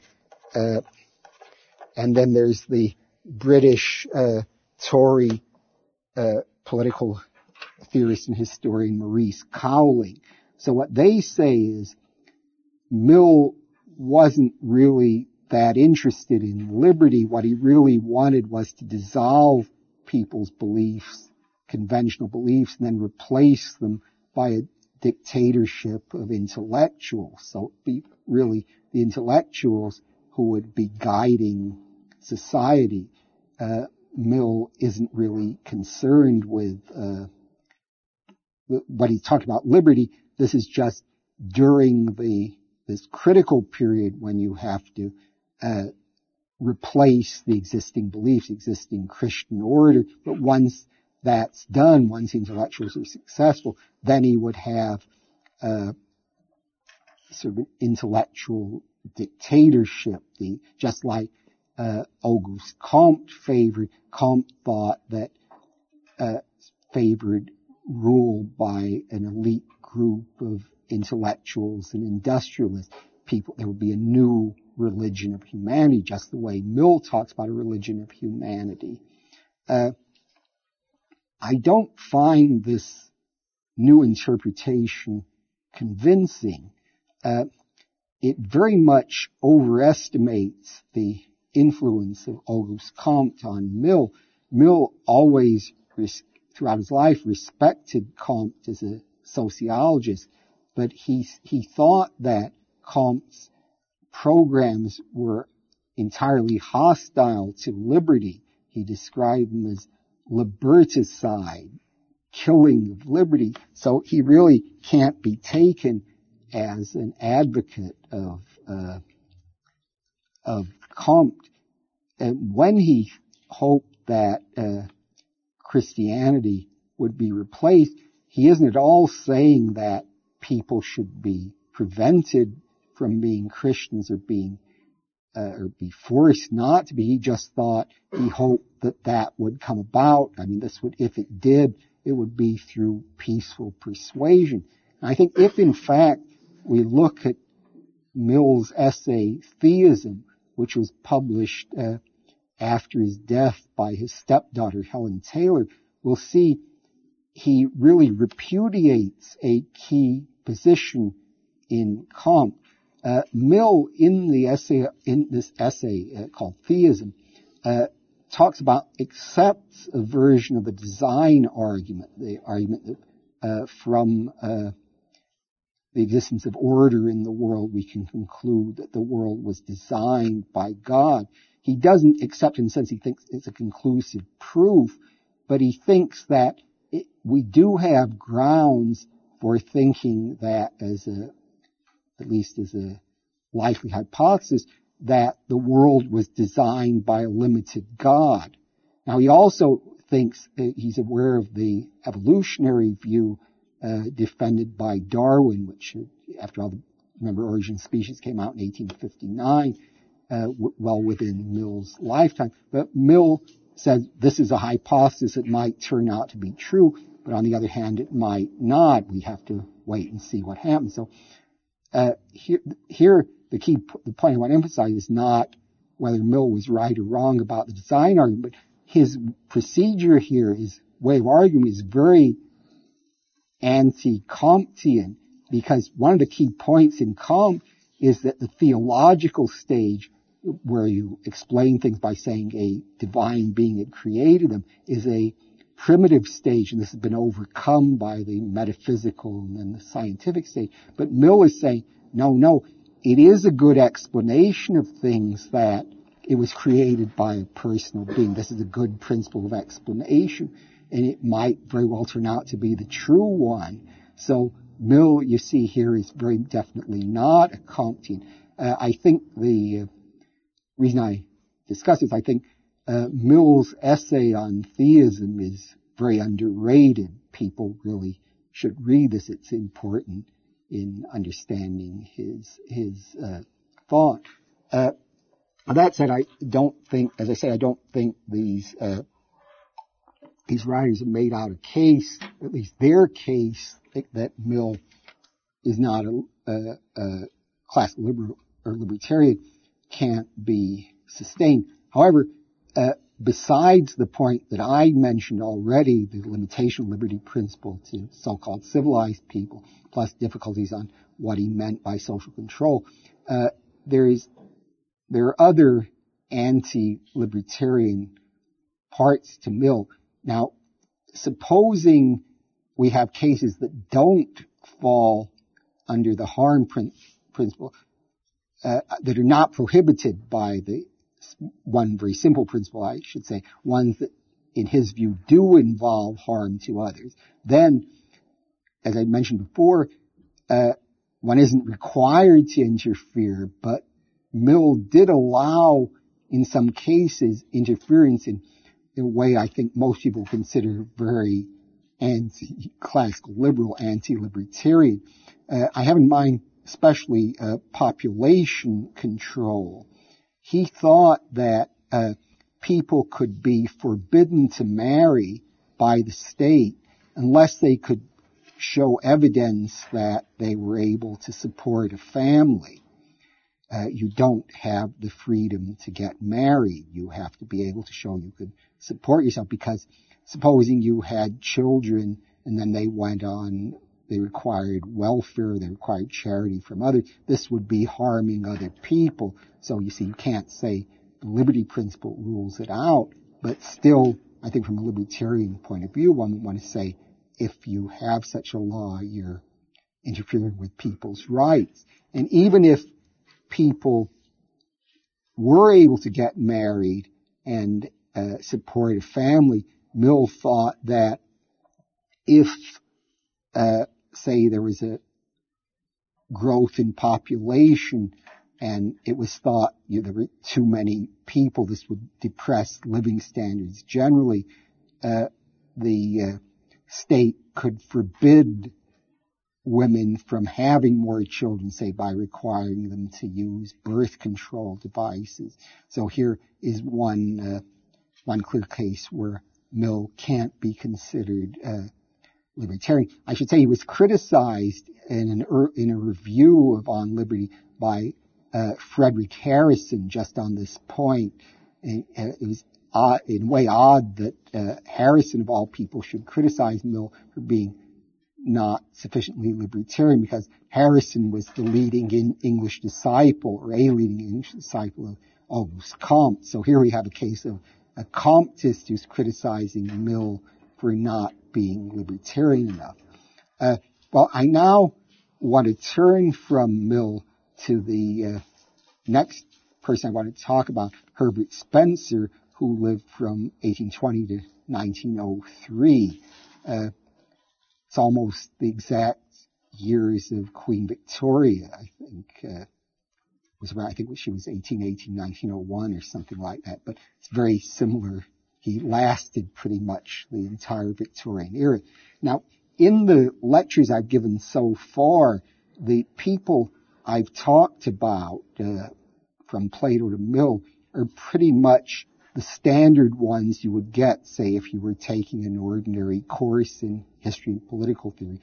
And then there's the British Tory political theorist and historian Maurice Cowling. So what they say is Mill wasn't really that interested in liberty. What he really wanted was to dissolve people's beliefs, conventional beliefs, and then replace them by a dictatorship of intellectuals. So it'd be really the intellectuals who would be guiding society. Mill isn't really concerned with what he's talking about liberty. This is just during this critical period when you have to replace the existing beliefs, existing Christian order. But once that's done, once intellectuals are successful, then he would have sort of intellectual dictatorship, just like Auguste Comte favored. Comte thought that favored rule by an elite group of intellectuals and industrialists. There would be a new religion of humanity, just the way Mill talks about a religion of humanity. I don't find this new interpretation convincing. It very much overestimates the influence of Auguste Comte on Mill. Mill always throughout his life, respected Comte as a sociologist, but he thought that Comte's programs were entirely hostile to liberty. He described them as liberticide, killing of liberty. So he really can't be taken as an advocate of Comte. And when he hoped that Christianity would be replaced, he isn't at all saying that people should be prevented from being Christians or be forced not to be. He just thought, he hoped that would come about. I mean, if it did, it would be through peaceful persuasion. And I think if in fact we look at Mill's essay, Theism, which was published after his death by his stepdaughter, Helen Taylor, we'll see he really repudiates a key position in Comte. Mill, in this essay called Theism, accepts a version of the design argument, the argument that from the existence of order in the world, we can conclude that the world was designed by God. He doesn't accept in the sense he thinks it's a conclusive proof, but he thinks that we do have grounds for thinking that at least as a likely hypothesis, that the world was designed by a limited God. Now he also thinks, he's aware of the evolutionary view defended by Darwin, which, after all, remember, Origin of Species came out in 1859, well within Mill's lifetime. But Mill says this is a hypothesis that might turn out to be true, but on the other hand, it might not. We have to wait and see what happens. So here the point I want to emphasize is not whether Mill was right or wrong about the design argument, but his procedure here, his way of arguing, is very anti-Comtean, because one of the key points in Comte is that the theological stage, where you explain things by saying a divine being had created them, is a primitive stage, and this has been overcome by the metaphysical and the scientific stage. But Mill is saying, no, it is a good explanation of things that it was created by a personal being. This is a good principle of explanation, and it might very well turn out to be the true one. So Mill, you see here, is very definitely not a Comtean. I think the reason I discuss this, I think Mill's essay on theism is very underrated. People really should read this. It's important in understanding his thought. That said, I don't think these writers have made out a case, at least their case, that Mill is not a classical liberal or libertarian, can't be sustained. However, besides the point that I mentioned already, the limitation of liberty principle to so-called civilized people, plus difficulties on what he meant by social control, there are other anti-libertarian parts to Mill. Now, supposing we have cases that don't fall under the harm principle, that are not prohibited by the one very simple principle, I should say, ones that, in his view, do involve harm to others, then, as I mentioned before, one isn't required to interfere, but Mill did allow, in some cases, interference in a way I think most people consider very anti-classical liberal, anti-libertarian. I have in mind especially population control. He thought that people could be forbidden to marry by the state unless they could show evidence that they were able to support a family. You don't have the freedom to get married. You have to be able to show you could support yourself, because supposing you had children and then they went on, they required welfare, they required charity from others, this would be harming other people. So you see, you can't say the liberty principle rules it out, but still, I think from a libertarian point of view, one would want to say, if you have such a law, you're interfering with people's rights. And even if people were able to get married and support a family, Mill thought that if, say, there was a growth in population and it was thought there were too many people, this would depress living standards generally, the state could forbid women from having more children, say, by requiring them to use birth control devices. So here is one clear case where Mill can't be considered libertarian. I should say he was criticized in a review of On Liberty by Frederick Harrison just on this point. It was in a way odd that Harrison, of all people, should criticize Mill for being not sufficiently libertarian, because Harrison was the leading English disciple, or a leading English disciple of Auguste Comte. So here we have a case of a Comteist who's criticizing Mill for not being libertarian enough. Well, I now want to turn from Mill to the next person I want to talk about, Herbert Spencer, who lived from 1820 to 1903. It's almost the exact years of Queen Victoria, I think. Was around, I think she was 1818, 1901 or something like that, but it's very similar. He lasted pretty much the entire Victorian era. Now, in the lectures I've given so far, the people I've talked about, from Plato to Mill, are pretty much the standard ones you would get, say, if you were taking an ordinary course in history and political theory.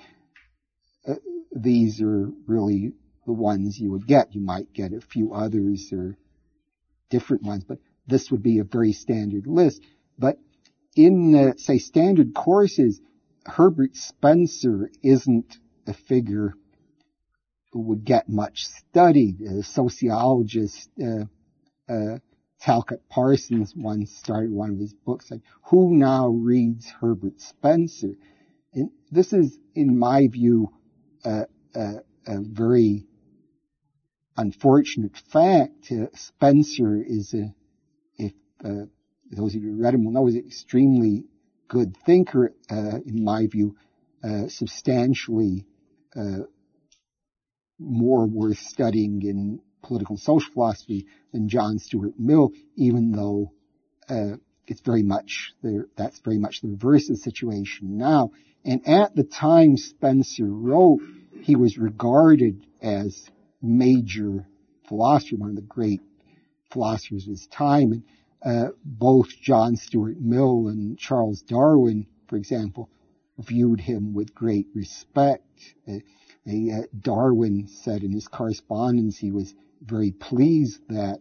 These are really the ones you would get. You might get a few others or different ones, but this would be a very standard list. But in, say, standard courses, Herbert Spencer isn't a figure who would get much studied. A sociologist, Talcott Parsons, once started one of his books, like, who now reads Herbert Spencer? And this is, in my view, a very unfortunate fact. Spencer is if those of you who read him will know, is an extremely good thinker, in my view, substantially more worth studying in political and social philosophy than John Stuart Mill, even though that's very much the reverse of the situation now. And at the time Spencer wrote, he was regarded as major philosopher, one of the great philosophers of his time. And both John Stuart Mill and Charles Darwin, for example, viewed him with great respect. Darwin said in his correspondence he was very pleased that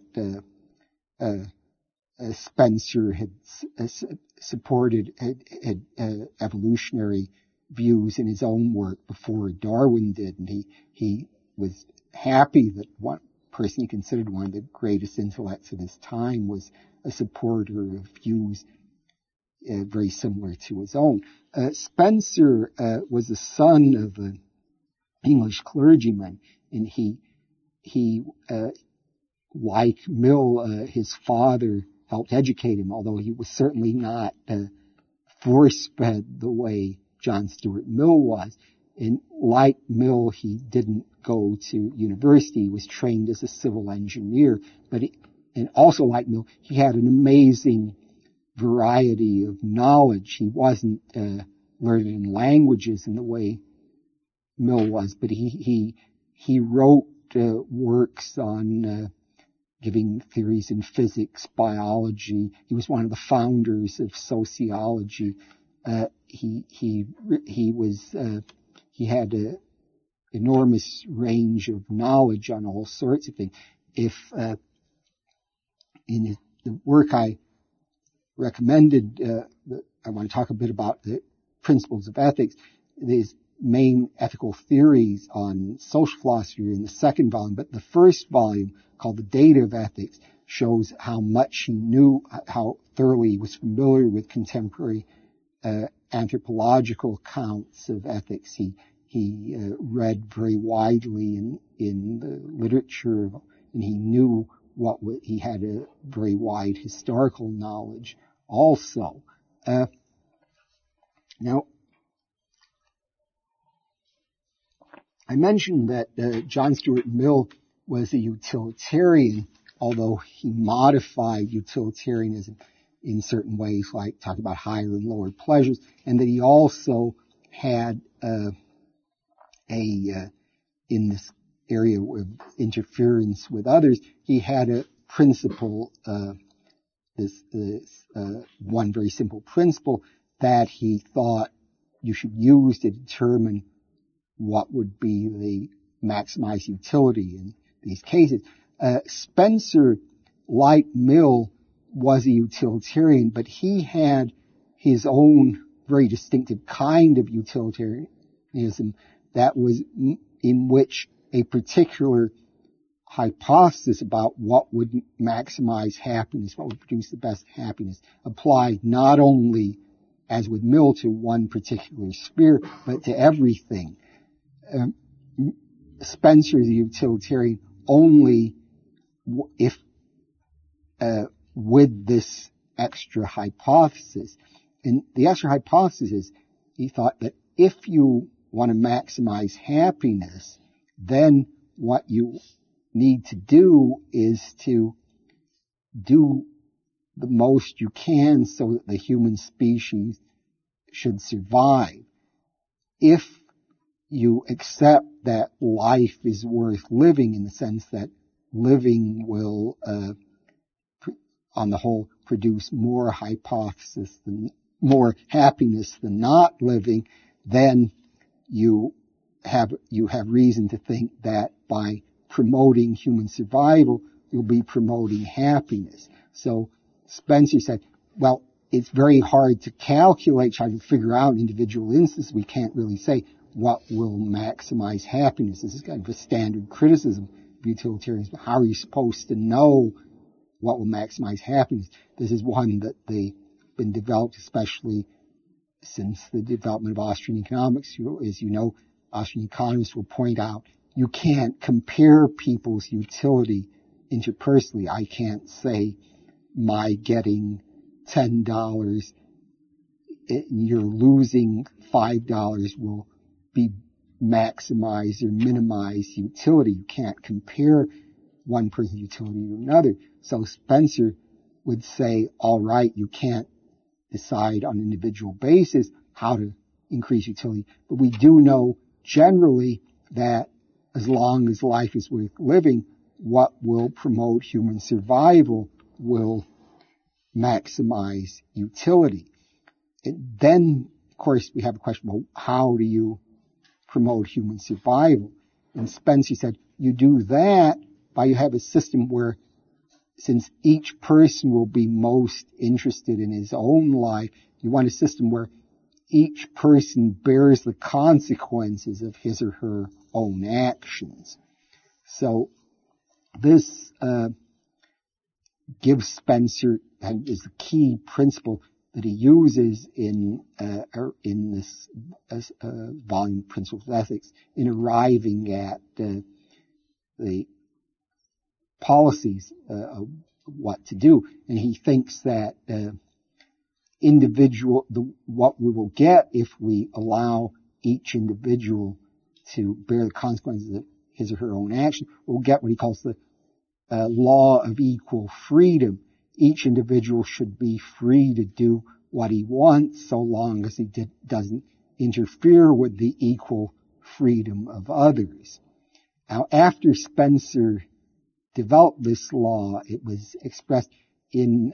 Spencer had supported evolutionary views in his own work before Darwin did, and he was happy that one person he considered one of the greatest intellects of his time was a supporter of views very similar to his own. Spencer was the son of an English clergyman, and he like Mill, his father helped educate him, although he was certainly not force-fed the way John Stuart Mill was. And like Mill, he didn't go to university. He was trained as a civil engineer. And also like Mill, he had an amazing variety of knowledge. He wasn't learned in languages in the way Mill was, but he wrote works on giving theories in physics, biology. He was one of the founders of sociology. He had an enormous range of knowledge on all sorts of things. If in the work I recommended, I want to talk a bit about the principles of ethics. There's main ethical theories on social philosophy in the second volume, but the first volume, called The Data of Ethics, shows how much he knew, how thoroughly was familiar with contemporary anthropological accounts of ethics. He read very widely in the literature, and he knew he had a very wide historical knowledge also. Now, I mentioned that John Stuart Mill was a utilitarian, although he modified utilitarianism in certain ways, like talking about higher and lower pleasures, and that he also had in this area of interference with others, he had a principle, one very simple principle that he thought you should use to determine what would be the maximized utility in these cases. Spencer, like Mill, was a utilitarian, but he had his own very distinctive kind of utilitarianism that was in which a particular hypothesis about what would maximize happiness, what would produce the best happiness, applied not only, as with Mill, to one particular sphere, but to everything. Spencer is a utilitarian only if with this extra hypothesis. And the extra hypothesis is, he thought that if you want to maximize happiness, then what you need to do is to do the most you can so that the human species should survive. If you accept that life is worth living in the sense that living will, on the whole, produce more happiness than not living, then you have reason to think that by promoting human survival, you'll be promoting happiness. So Spencer said, well, it's very hard to calculate, try to figure out individual instances. We can't really say what will maximize happiness. This is kind of a standard criticism of utilitarianism. How are you supposed to know what will maximize happiness? This is one that they've been developed, especially since the development of Austrian economics. As you know, Austrian economists will point out you can't compare people's utility interpersonally. I can't say my getting $10, you're losing $5 will be maximize or minimize utility. You can't compare one person's utility to another. So Spencer would say, all right, you can't decide on an individual basis how to increase utility, but we do know generally that as long as life is worth living, what will promote human survival will maximize utility. And then, of course, we have a question, well, how do you promote human survival? And Spencer said, you do that by you have a system where, since each person will be most interested in his own life, you want a system where each person bears the consequences of his or her own actions. So this gives Spencer, and is the key principle that he uses in this volume, Principles of Ethics, in arriving at the policies of what to do. And he thinks that what we will get if we allow each individual to bear the consequences of his or her own action, we'll get what he calls the law of equal freedom. Each individual should be free to do what he wants so long as he doesn't interfere with the equal freedom of others. Now, after Spencer developed this law, it was expressed in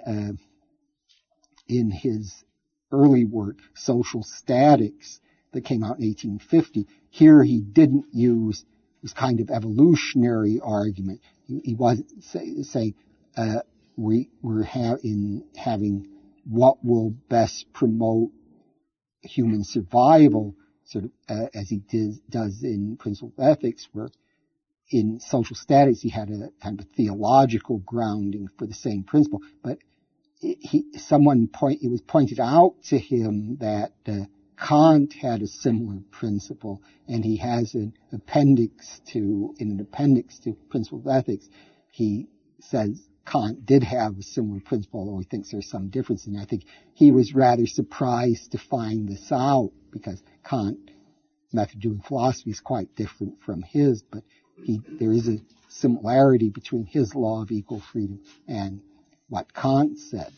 his early work, Social Statics, that came out in 1850. Here he didn't use this kind of evolutionary argument. He wasn't saying we're having what will best promote human survival, sort of as he does in Principles of Ethics, where in Social Statics he had a kind of a theological grounding for the same principle. But it was pointed out to him that Kant had a similar principle, and he has in an appendix to Principles of Ethics, he says Kant did have a similar principle, although he thinks there's some difference. And I think he was rather surprised to find this out, because Kant's method of doing philosophy is quite different from his, but there is a similarity between his law of equal freedom and what Kant said.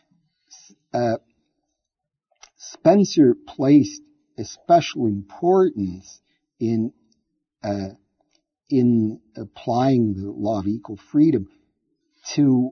Spencer placed a special importance in applying the law of equal freedom to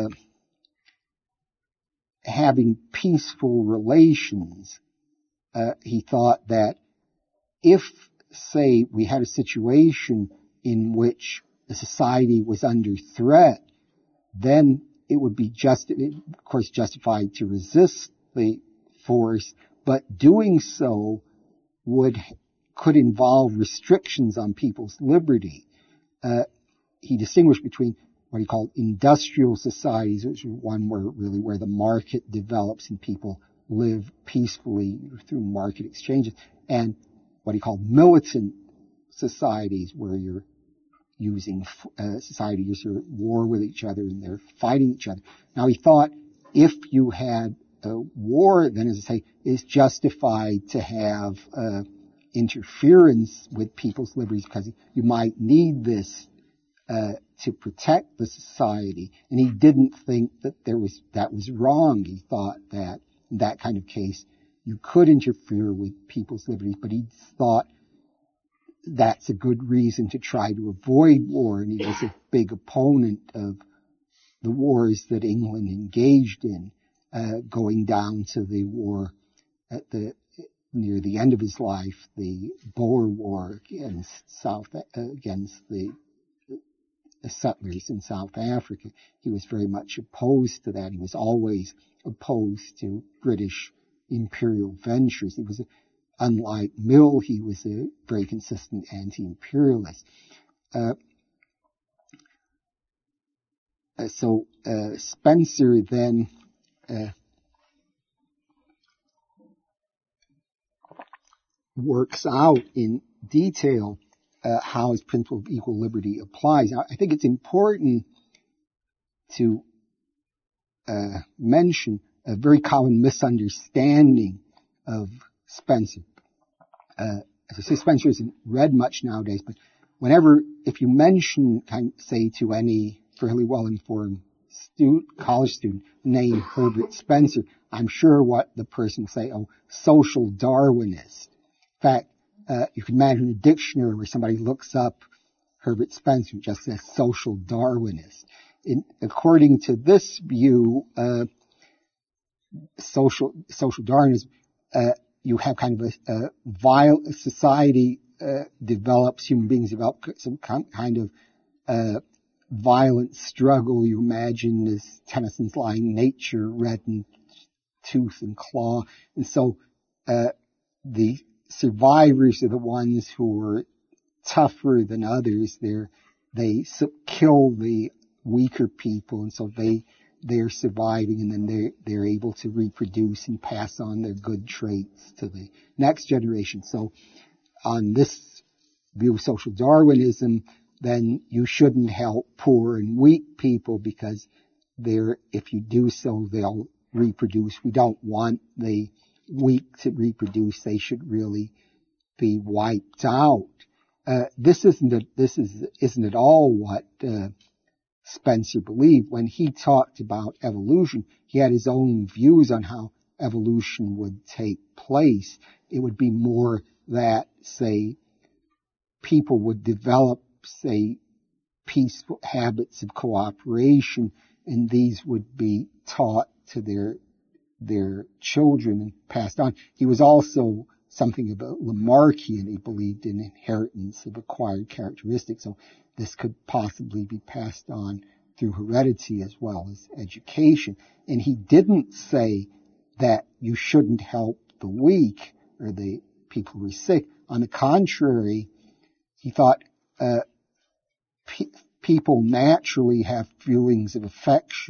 having peaceful relations. He thought that if, say, we had a situation in which the society was under threat, then it would be of course, justified to resist the force, but doing so could involve restrictions on people's liberty. He distinguished between what he called industrial societies, which is one where the market develops and people live peacefully through market exchanges, and what he called militant societies, where you're using societies are at war with each other and they're fighting each other. Now, he thought if you had a war, then, as I say, it's justified to have interference with people's liberties, because you might need this to protect the society. And he didn't think that that was wrong. He thought that in that kind of case you could interfere with people's liberties, but he thought that's a good reason to try to avoid war, and he was a big opponent of the wars that England engaged in, going down to the war near the end of his life, the Boer War against the settlers in South Africa. He was very much opposed to that. He was always opposed to British imperial ventures. He was unlike Mill, he was a very consistent anti-imperialist. So Spencer then works out in detail how his principle of equal liberty applies. Now, I think it's important to mention a very common misunderstanding of Spencer. As I say, Spencer isn't read much nowadays, but if you mention, say, to any fairly well-informed college student, name Herbert Spencer, I'm sure what the person will say, social Darwinist. In fact, you can imagine a dictionary where somebody looks up Herbert Spencer, it just says social Darwinist. According to this view, social Darwinism, you have kind of a violent society develops, human beings develop some kind of violent struggle. You imagine, as Tennyson's line, nature reddened tooth and claw. And so the survivors are the ones who are tougher than others. They kill the weaker people, and so they're surviving, and then they're able to reproduce and pass on their good traits to the next generation. So on this view of social Darwinism, then you shouldn't help poor and weak people, because if you do so, they'll reproduce. We don't want the weak to reproduce. They should really be wiped out. This isn't at all what Spencer believed. When he talked about evolution, he had his own views on how evolution would take place. It would be more that, say, people would develop, say, peaceful habits of cooperation, and these would be taught to their children and passed on. He was also something of a Lamarckian. He believed in inheritance of acquired characteristics, so this could possibly be passed on through heredity as well as education. And he didn't say that you shouldn't help the weak or the people who are sick. On the contrary, he thought people naturally have feelings of affection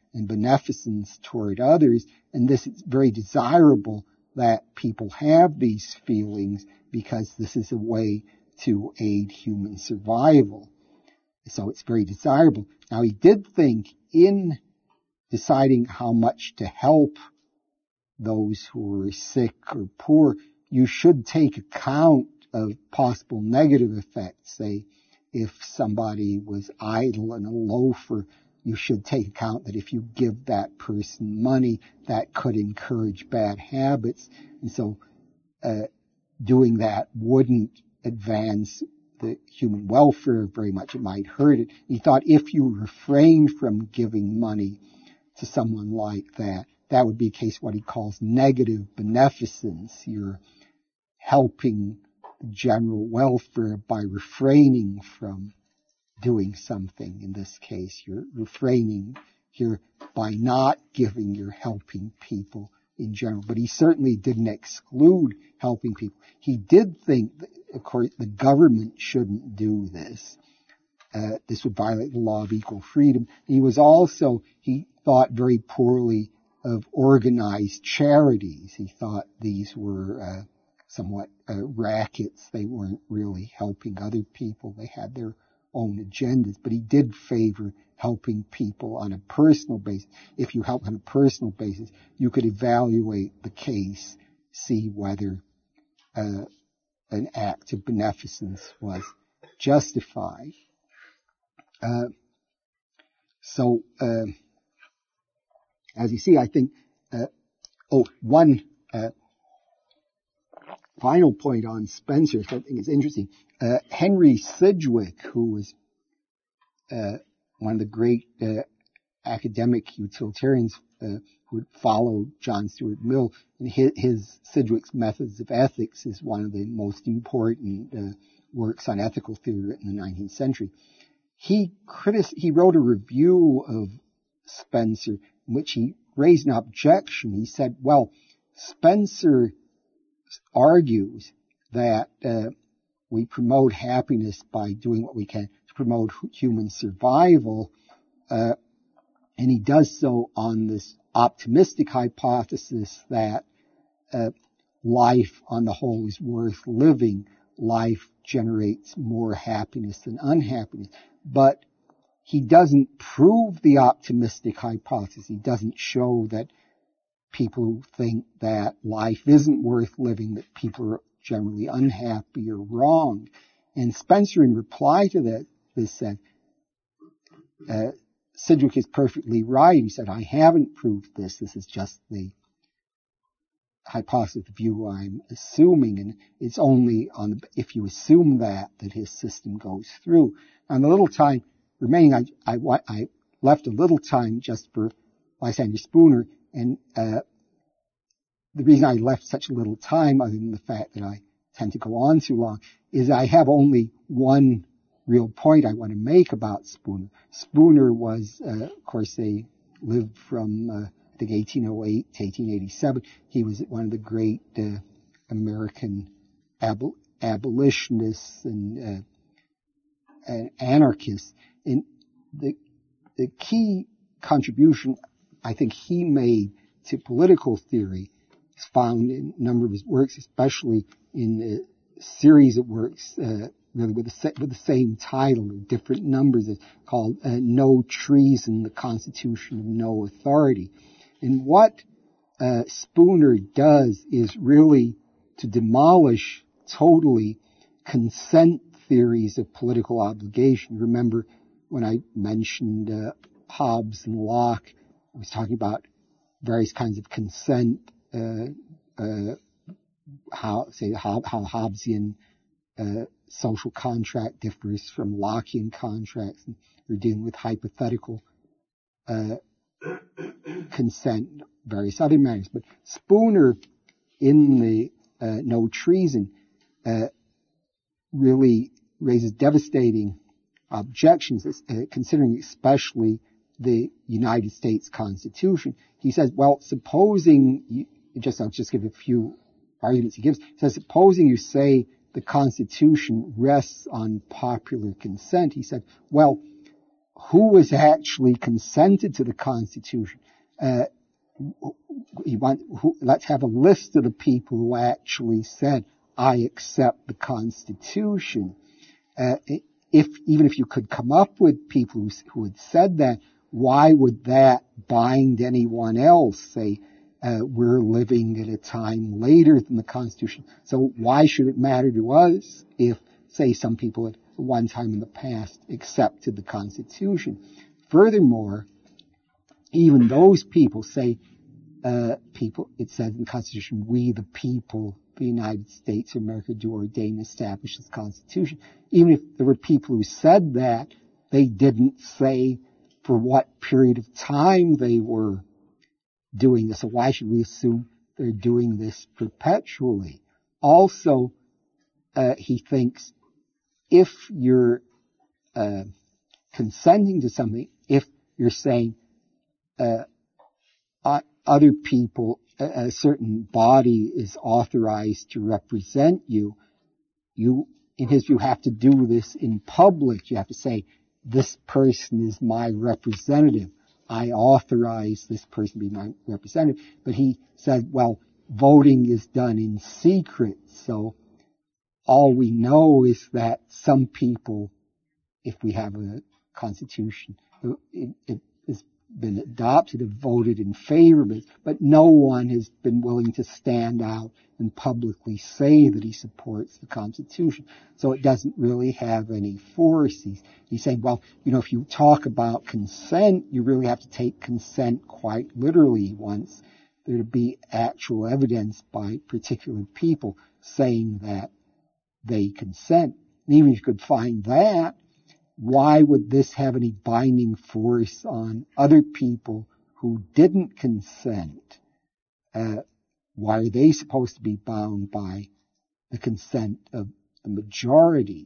and beneficence toward others. And this is very desirable that people have these feelings because this is a way to aid human survival. So it's very desirable. Now, he did think in deciding how much to help those who were sick or poor, you should take account of possible negative effects. Say, if somebody was idle and a loafer, you should take account that if you give that person money, that could encourage bad habits. And so doing that wouldn't advance the human welfare very much. It might hurt it. He thought if you refrained from giving money to someone like that, that would be a case of what he calls negative beneficence. You're helping general welfare by refraining from doing something. In this case, you're refraining here by not giving, you're helping people in general. But he certainly didn't exclude helping people. He did think that, of course, the government shouldn't do this. This would violate the law of equal freedom. He thought very poorly of organized charities. He thought these were somewhat rackets. They weren't really helping other people. They had their own agendas. But he did favor helping people on a personal basis. If you help on a personal basis, you could evaluate the case, see whether an act of beneficence was justified. As you see, I think, one final point on Spencer, which I think is interesting. Henry Sidgwick, who was one of the great academic utilitarians who had followed John Stuart Mill, and his Sidgwick's Methods of Ethics is one of the most important works on ethical theory written in the 19th century. He wrote a review of Spencer in which he raised an objection. He said, well, Spencer argues that we promote happiness by doing what we can to promote human survival, and he does so on this optimistic hypothesis that life on the whole is worth living. Life generates more happiness than unhappiness. But he doesn't prove the optimistic hypothesis. He doesn't show that people who think that life isn't worth living, that people are generally unhappy, or wrong. And Spencer, in reply to this said, Sidgwick is perfectly right. He said, I haven't proved this. This is just the hypothesis view I'm assuming, and it's only if you assume that his system goes through. On the little time remaining, I left a little time just for Lysander Spooner, and the reason I left such a little time, other than the fact that I tend to go on too long, is I have only one real point I want to make about Spooner. Spooner was, of course, they lived from, I think, 1808 to 1887. He was one of the great American abolitionists and anarchists. And the key contribution I think he made to political theory is found in a number of his works, especially in a series of works really with the same title or different numbers. It's called No Treason, the Constitution of No Authority. And what Spooner does is really to demolish totally consent theories of political obligation. Remember when I mentioned Hobbes and Locke, I was talking about various kinds of consent, how Hobbesian social contract differs from Lockean contracts, and we're dealing with hypothetical consent, various other matters. But Spooner, in the No Treason, really raises devastating objections, considering especially the United States Constitution. He says, well, supposing, I'll just give a few arguments he gives. He says, supposing you say the Constitution rests on popular consent, he said, well, who was actually consented to the Constitution. Let's have a list of the people who actually said, I accept the Constitution. Even if you could come up with people who had said that, why would that bind anyone else? Say, we're living at a time later than the Constitution. So why should it matter to us if, say, some people at one time in the past accepted the Constitution? Furthermore, even those people say, it says in the Constitution, we the people of the United States of America do ordain and establish this Constitution. Even if there were people who said that, they didn't say for what period of time they were doing this. So why should we assume they're doing this perpetually? Also, he thinks if you're consenting to something, if you're saying other people, a certain body is authorized to represent you, in his view, have to do this in public. You have to say, this person is my representative. I authorize this person to be my representative. But he said, well, voting is done in secret, so all we know is that some people, if we have a constitution, it has been adopted, have voted in favor of it, but no one has been willing to stand out and publicly say that he supports the Constitution. So it doesn't really have any force. He's saying, well, if you talk about consent, you really have to take consent quite literally. He wants there to be actual evidence by particular people saying that they consent. And even if you could find that, why would this have any binding force on other people who didn't consent? Why are they supposed to be bound by the consent of the majority?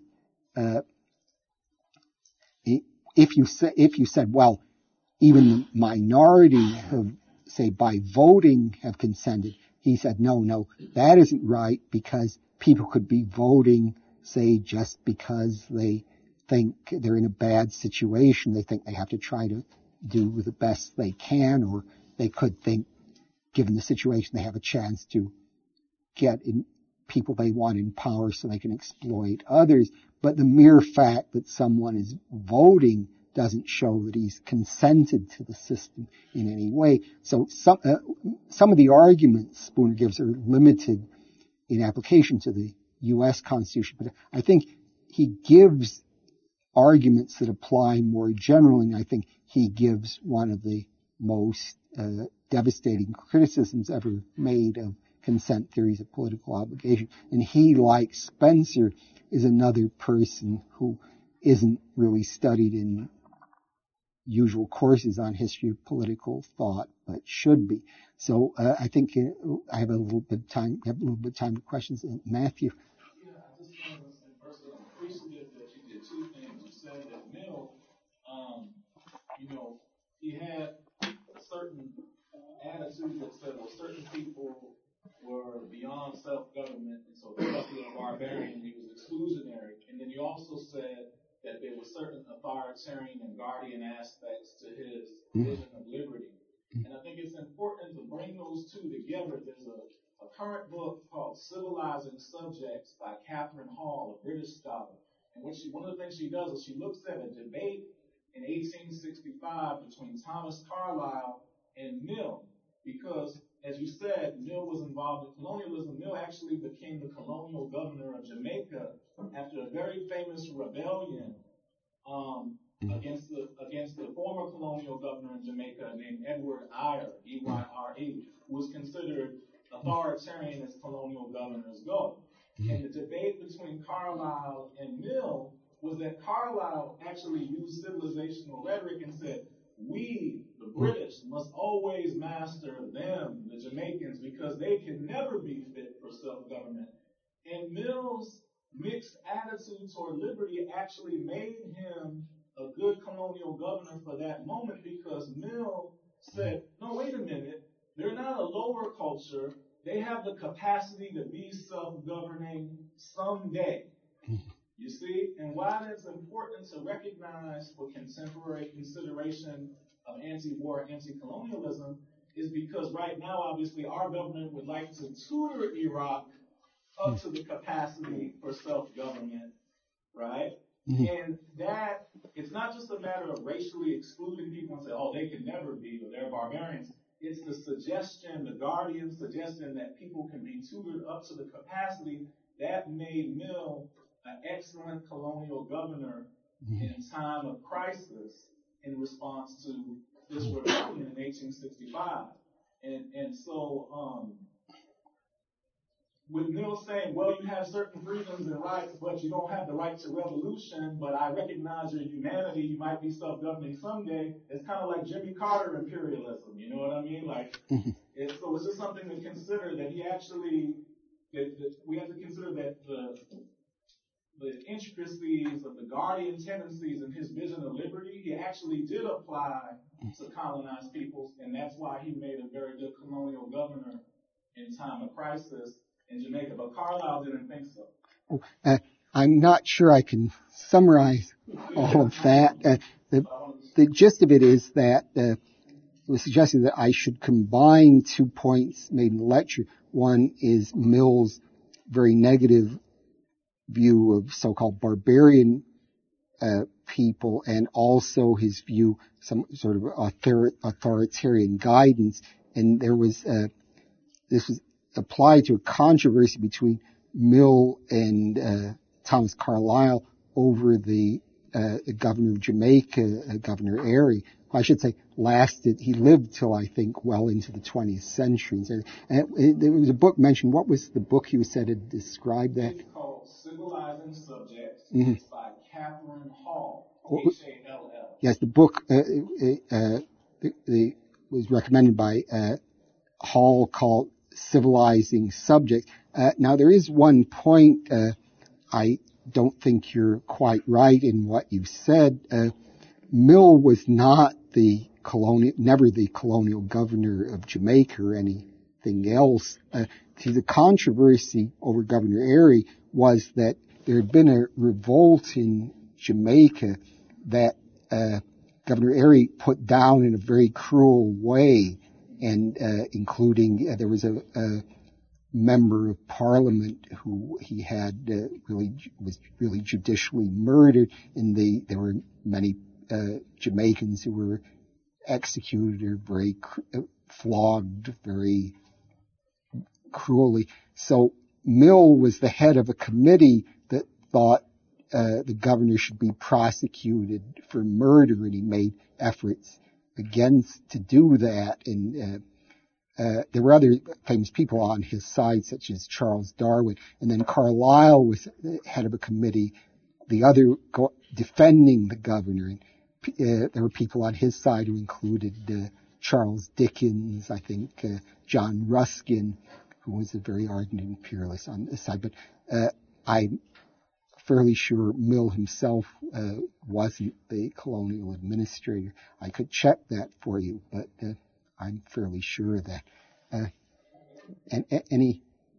If you said, well, even the minority have, say, by voting have consented, he said, no, that isn't right, because people could be voting, say, just because they think they're in a bad situation. They think they have to try to do the best they can, or they could think, given the situation, they have a chance to get in people they want in power so they can exploit others. But the mere fact that someone is voting doesn't show that he's consented to the system in any way. So some of the arguments Spooner gives are limited in application to the U.S. Constitution, but I think he gives arguments that apply more generally, and I think he gives one of the most devastating criticisms ever made of consent theories of political obligation. And he, like Spencer, is another person who isn't really studied in usual courses on history of political thought, but should be. So I think I have a little bit of time. We have a little bit of time for questions. Matthew. Yeah, I just wanted to say first, I'm appreciative that you did two things. You said that Mill, he had a certain attitude that said, well, certain people were beyond self-government, and so he must be a barbarian. He was exclusionary. And then you also said that there were certain authoritarian and guardian aspects to his vision of liberty. And I think it's important to bring those two together. There's a current book called Civilizing Subjects by Catherine Hall, a British scholar. And one of the things she does is she looks at a debate in 1865 between Thomas Carlyle and Mill. Because, as you said, Mill was involved in colonialism. Mill actually became the colonial governor of Jamaica after a very famous rebellion against the former colonial governor in Jamaica named Edward Eyre, E-Y-R-E, who was considered authoritarian as colonial governors go. And the debate between Carlyle and Mill was that Carlyle actually used civilizational rhetoric and said, we, the British, must always master them, the Jamaicans, because they can never be fit for self-government. And Mill's mixed attitude toward liberty actually made him a good colonial governor for that moment, because Mill said, no, wait a minute, they're not a lower culture. They have the capacity to be self-governing someday. You see? And why it's important to recognize for contemporary consideration of anti-war, anti-colonialism is because right now, obviously, our government would like to tutor Iraq up to the capacity for self-government, right? Mm-hmm. And that, it's not just a matter of racially excluding people and say, oh, they can never be, or they're barbarians. It's the suggestion, the Guardian suggestion that people can be tutored up to the capacity that made Mill an excellent colonial governor in time of crisis in response to this rebellion in 1865. And so, with Mill saying, well, you have certain freedoms and rights, but you don't have the right to revolution, but I recognize your humanity, you might be self-governing someday, it's kind of like Jimmy Carter imperialism, you know what I mean? Like, so it's just something to consider that he actually, that we have to consider that the intricacies of the Guardian tendencies in his vision of liberty, he actually did apply to colonized peoples, and that's why he made a very good colonial governor in time of crisis in Jamaica. But Carlyle didn't think so. I'm not sure I can summarize all of that. The gist of it is that it was suggested that I should combine 2 points made in the lecture. One is Mill's very negative view of so-called barbarian people, and also his view, some sort of authoritarian guidance. And there was this was applied to a controversy between Mill and Thomas Carlyle over the governor of Jamaica, Governor Airy, who I should say he lived till I think well into the 20th century. And there was a book mentioned. What was the book you said had described that? It's called Civilizing Subjects. It's by Catherine Hall, Hall. Yes, the book was recommended by Hall called Civilizing Subjects. Now there is one point I don't think you're quite right in what you said. Mill was not never the colonial governor of Jamaica or anything else. The controversy over Governor Airy was that there had been a revolt in Jamaica that Governor Airy put down in a very cruel way, and including there was a member of Parliament who he had was really judicially murdered, and there were many Jamaicans who were executed or very flogged very cruelly. So Mill was the head of a committee that thought the governor should be prosecuted for murder, and he made efforts to do that. And there were other famous people on his side, such as Charles Darwin. And then Carlyle was the head of a committee, defending the governor. And there were people on his side who included Charles Dickens, I think John Ruskin, who was a very ardent imperialist on this side. But I'm fairly sure Mill himself wasn't the colonial administrator. I could check that for you, but I'm fairly sure of that. And any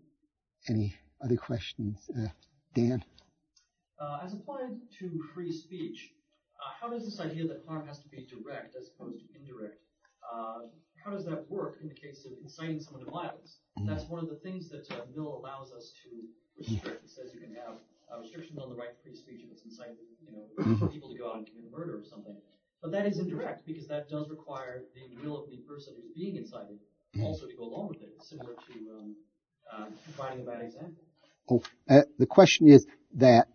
other questions? Dan? As applied to free speech, how does this idea that harm has to be direct as opposed to indirect, how does that work in the case of inciting someone to violence? That's one of the things that Mill allows us to restrict. It says you can have restrictions on the right to free speech if it's inciting, for people to go out and commit murder or something. But that is indirect, because that does require the will of the person who's being incited also to go along with it, similar to providing a bad example. The question is that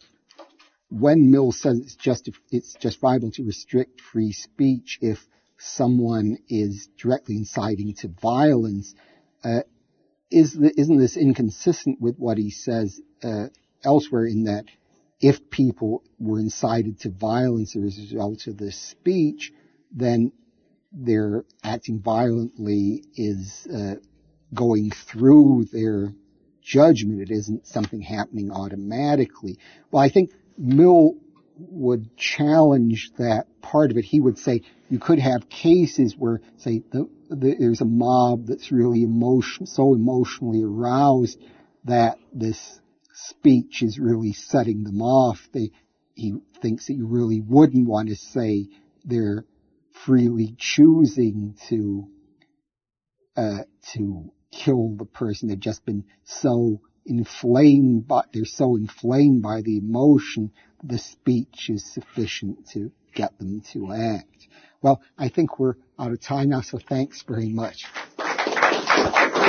when Mill says it's justifiable to restrict free speech if someone is directly inciting to violence, isn't this inconsistent with what he says elsewhere, in that if people were incited to violence as a result of this speech, then their acting violently is going through their judgment. It isn't something happening automatically. Well, I think Mill would challenge that part of it. He would say you could have cases where, say, there's a mob that's really so emotionally aroused that this speech is really setting them off. He thinks that you really wouldn't want to say they're freely choosing to kill the person. They've just been so inflamed, but they're so inflamed by the emotion, the speech is sufficient to get them to act. Well, I think we're out of time now, so thanks very much.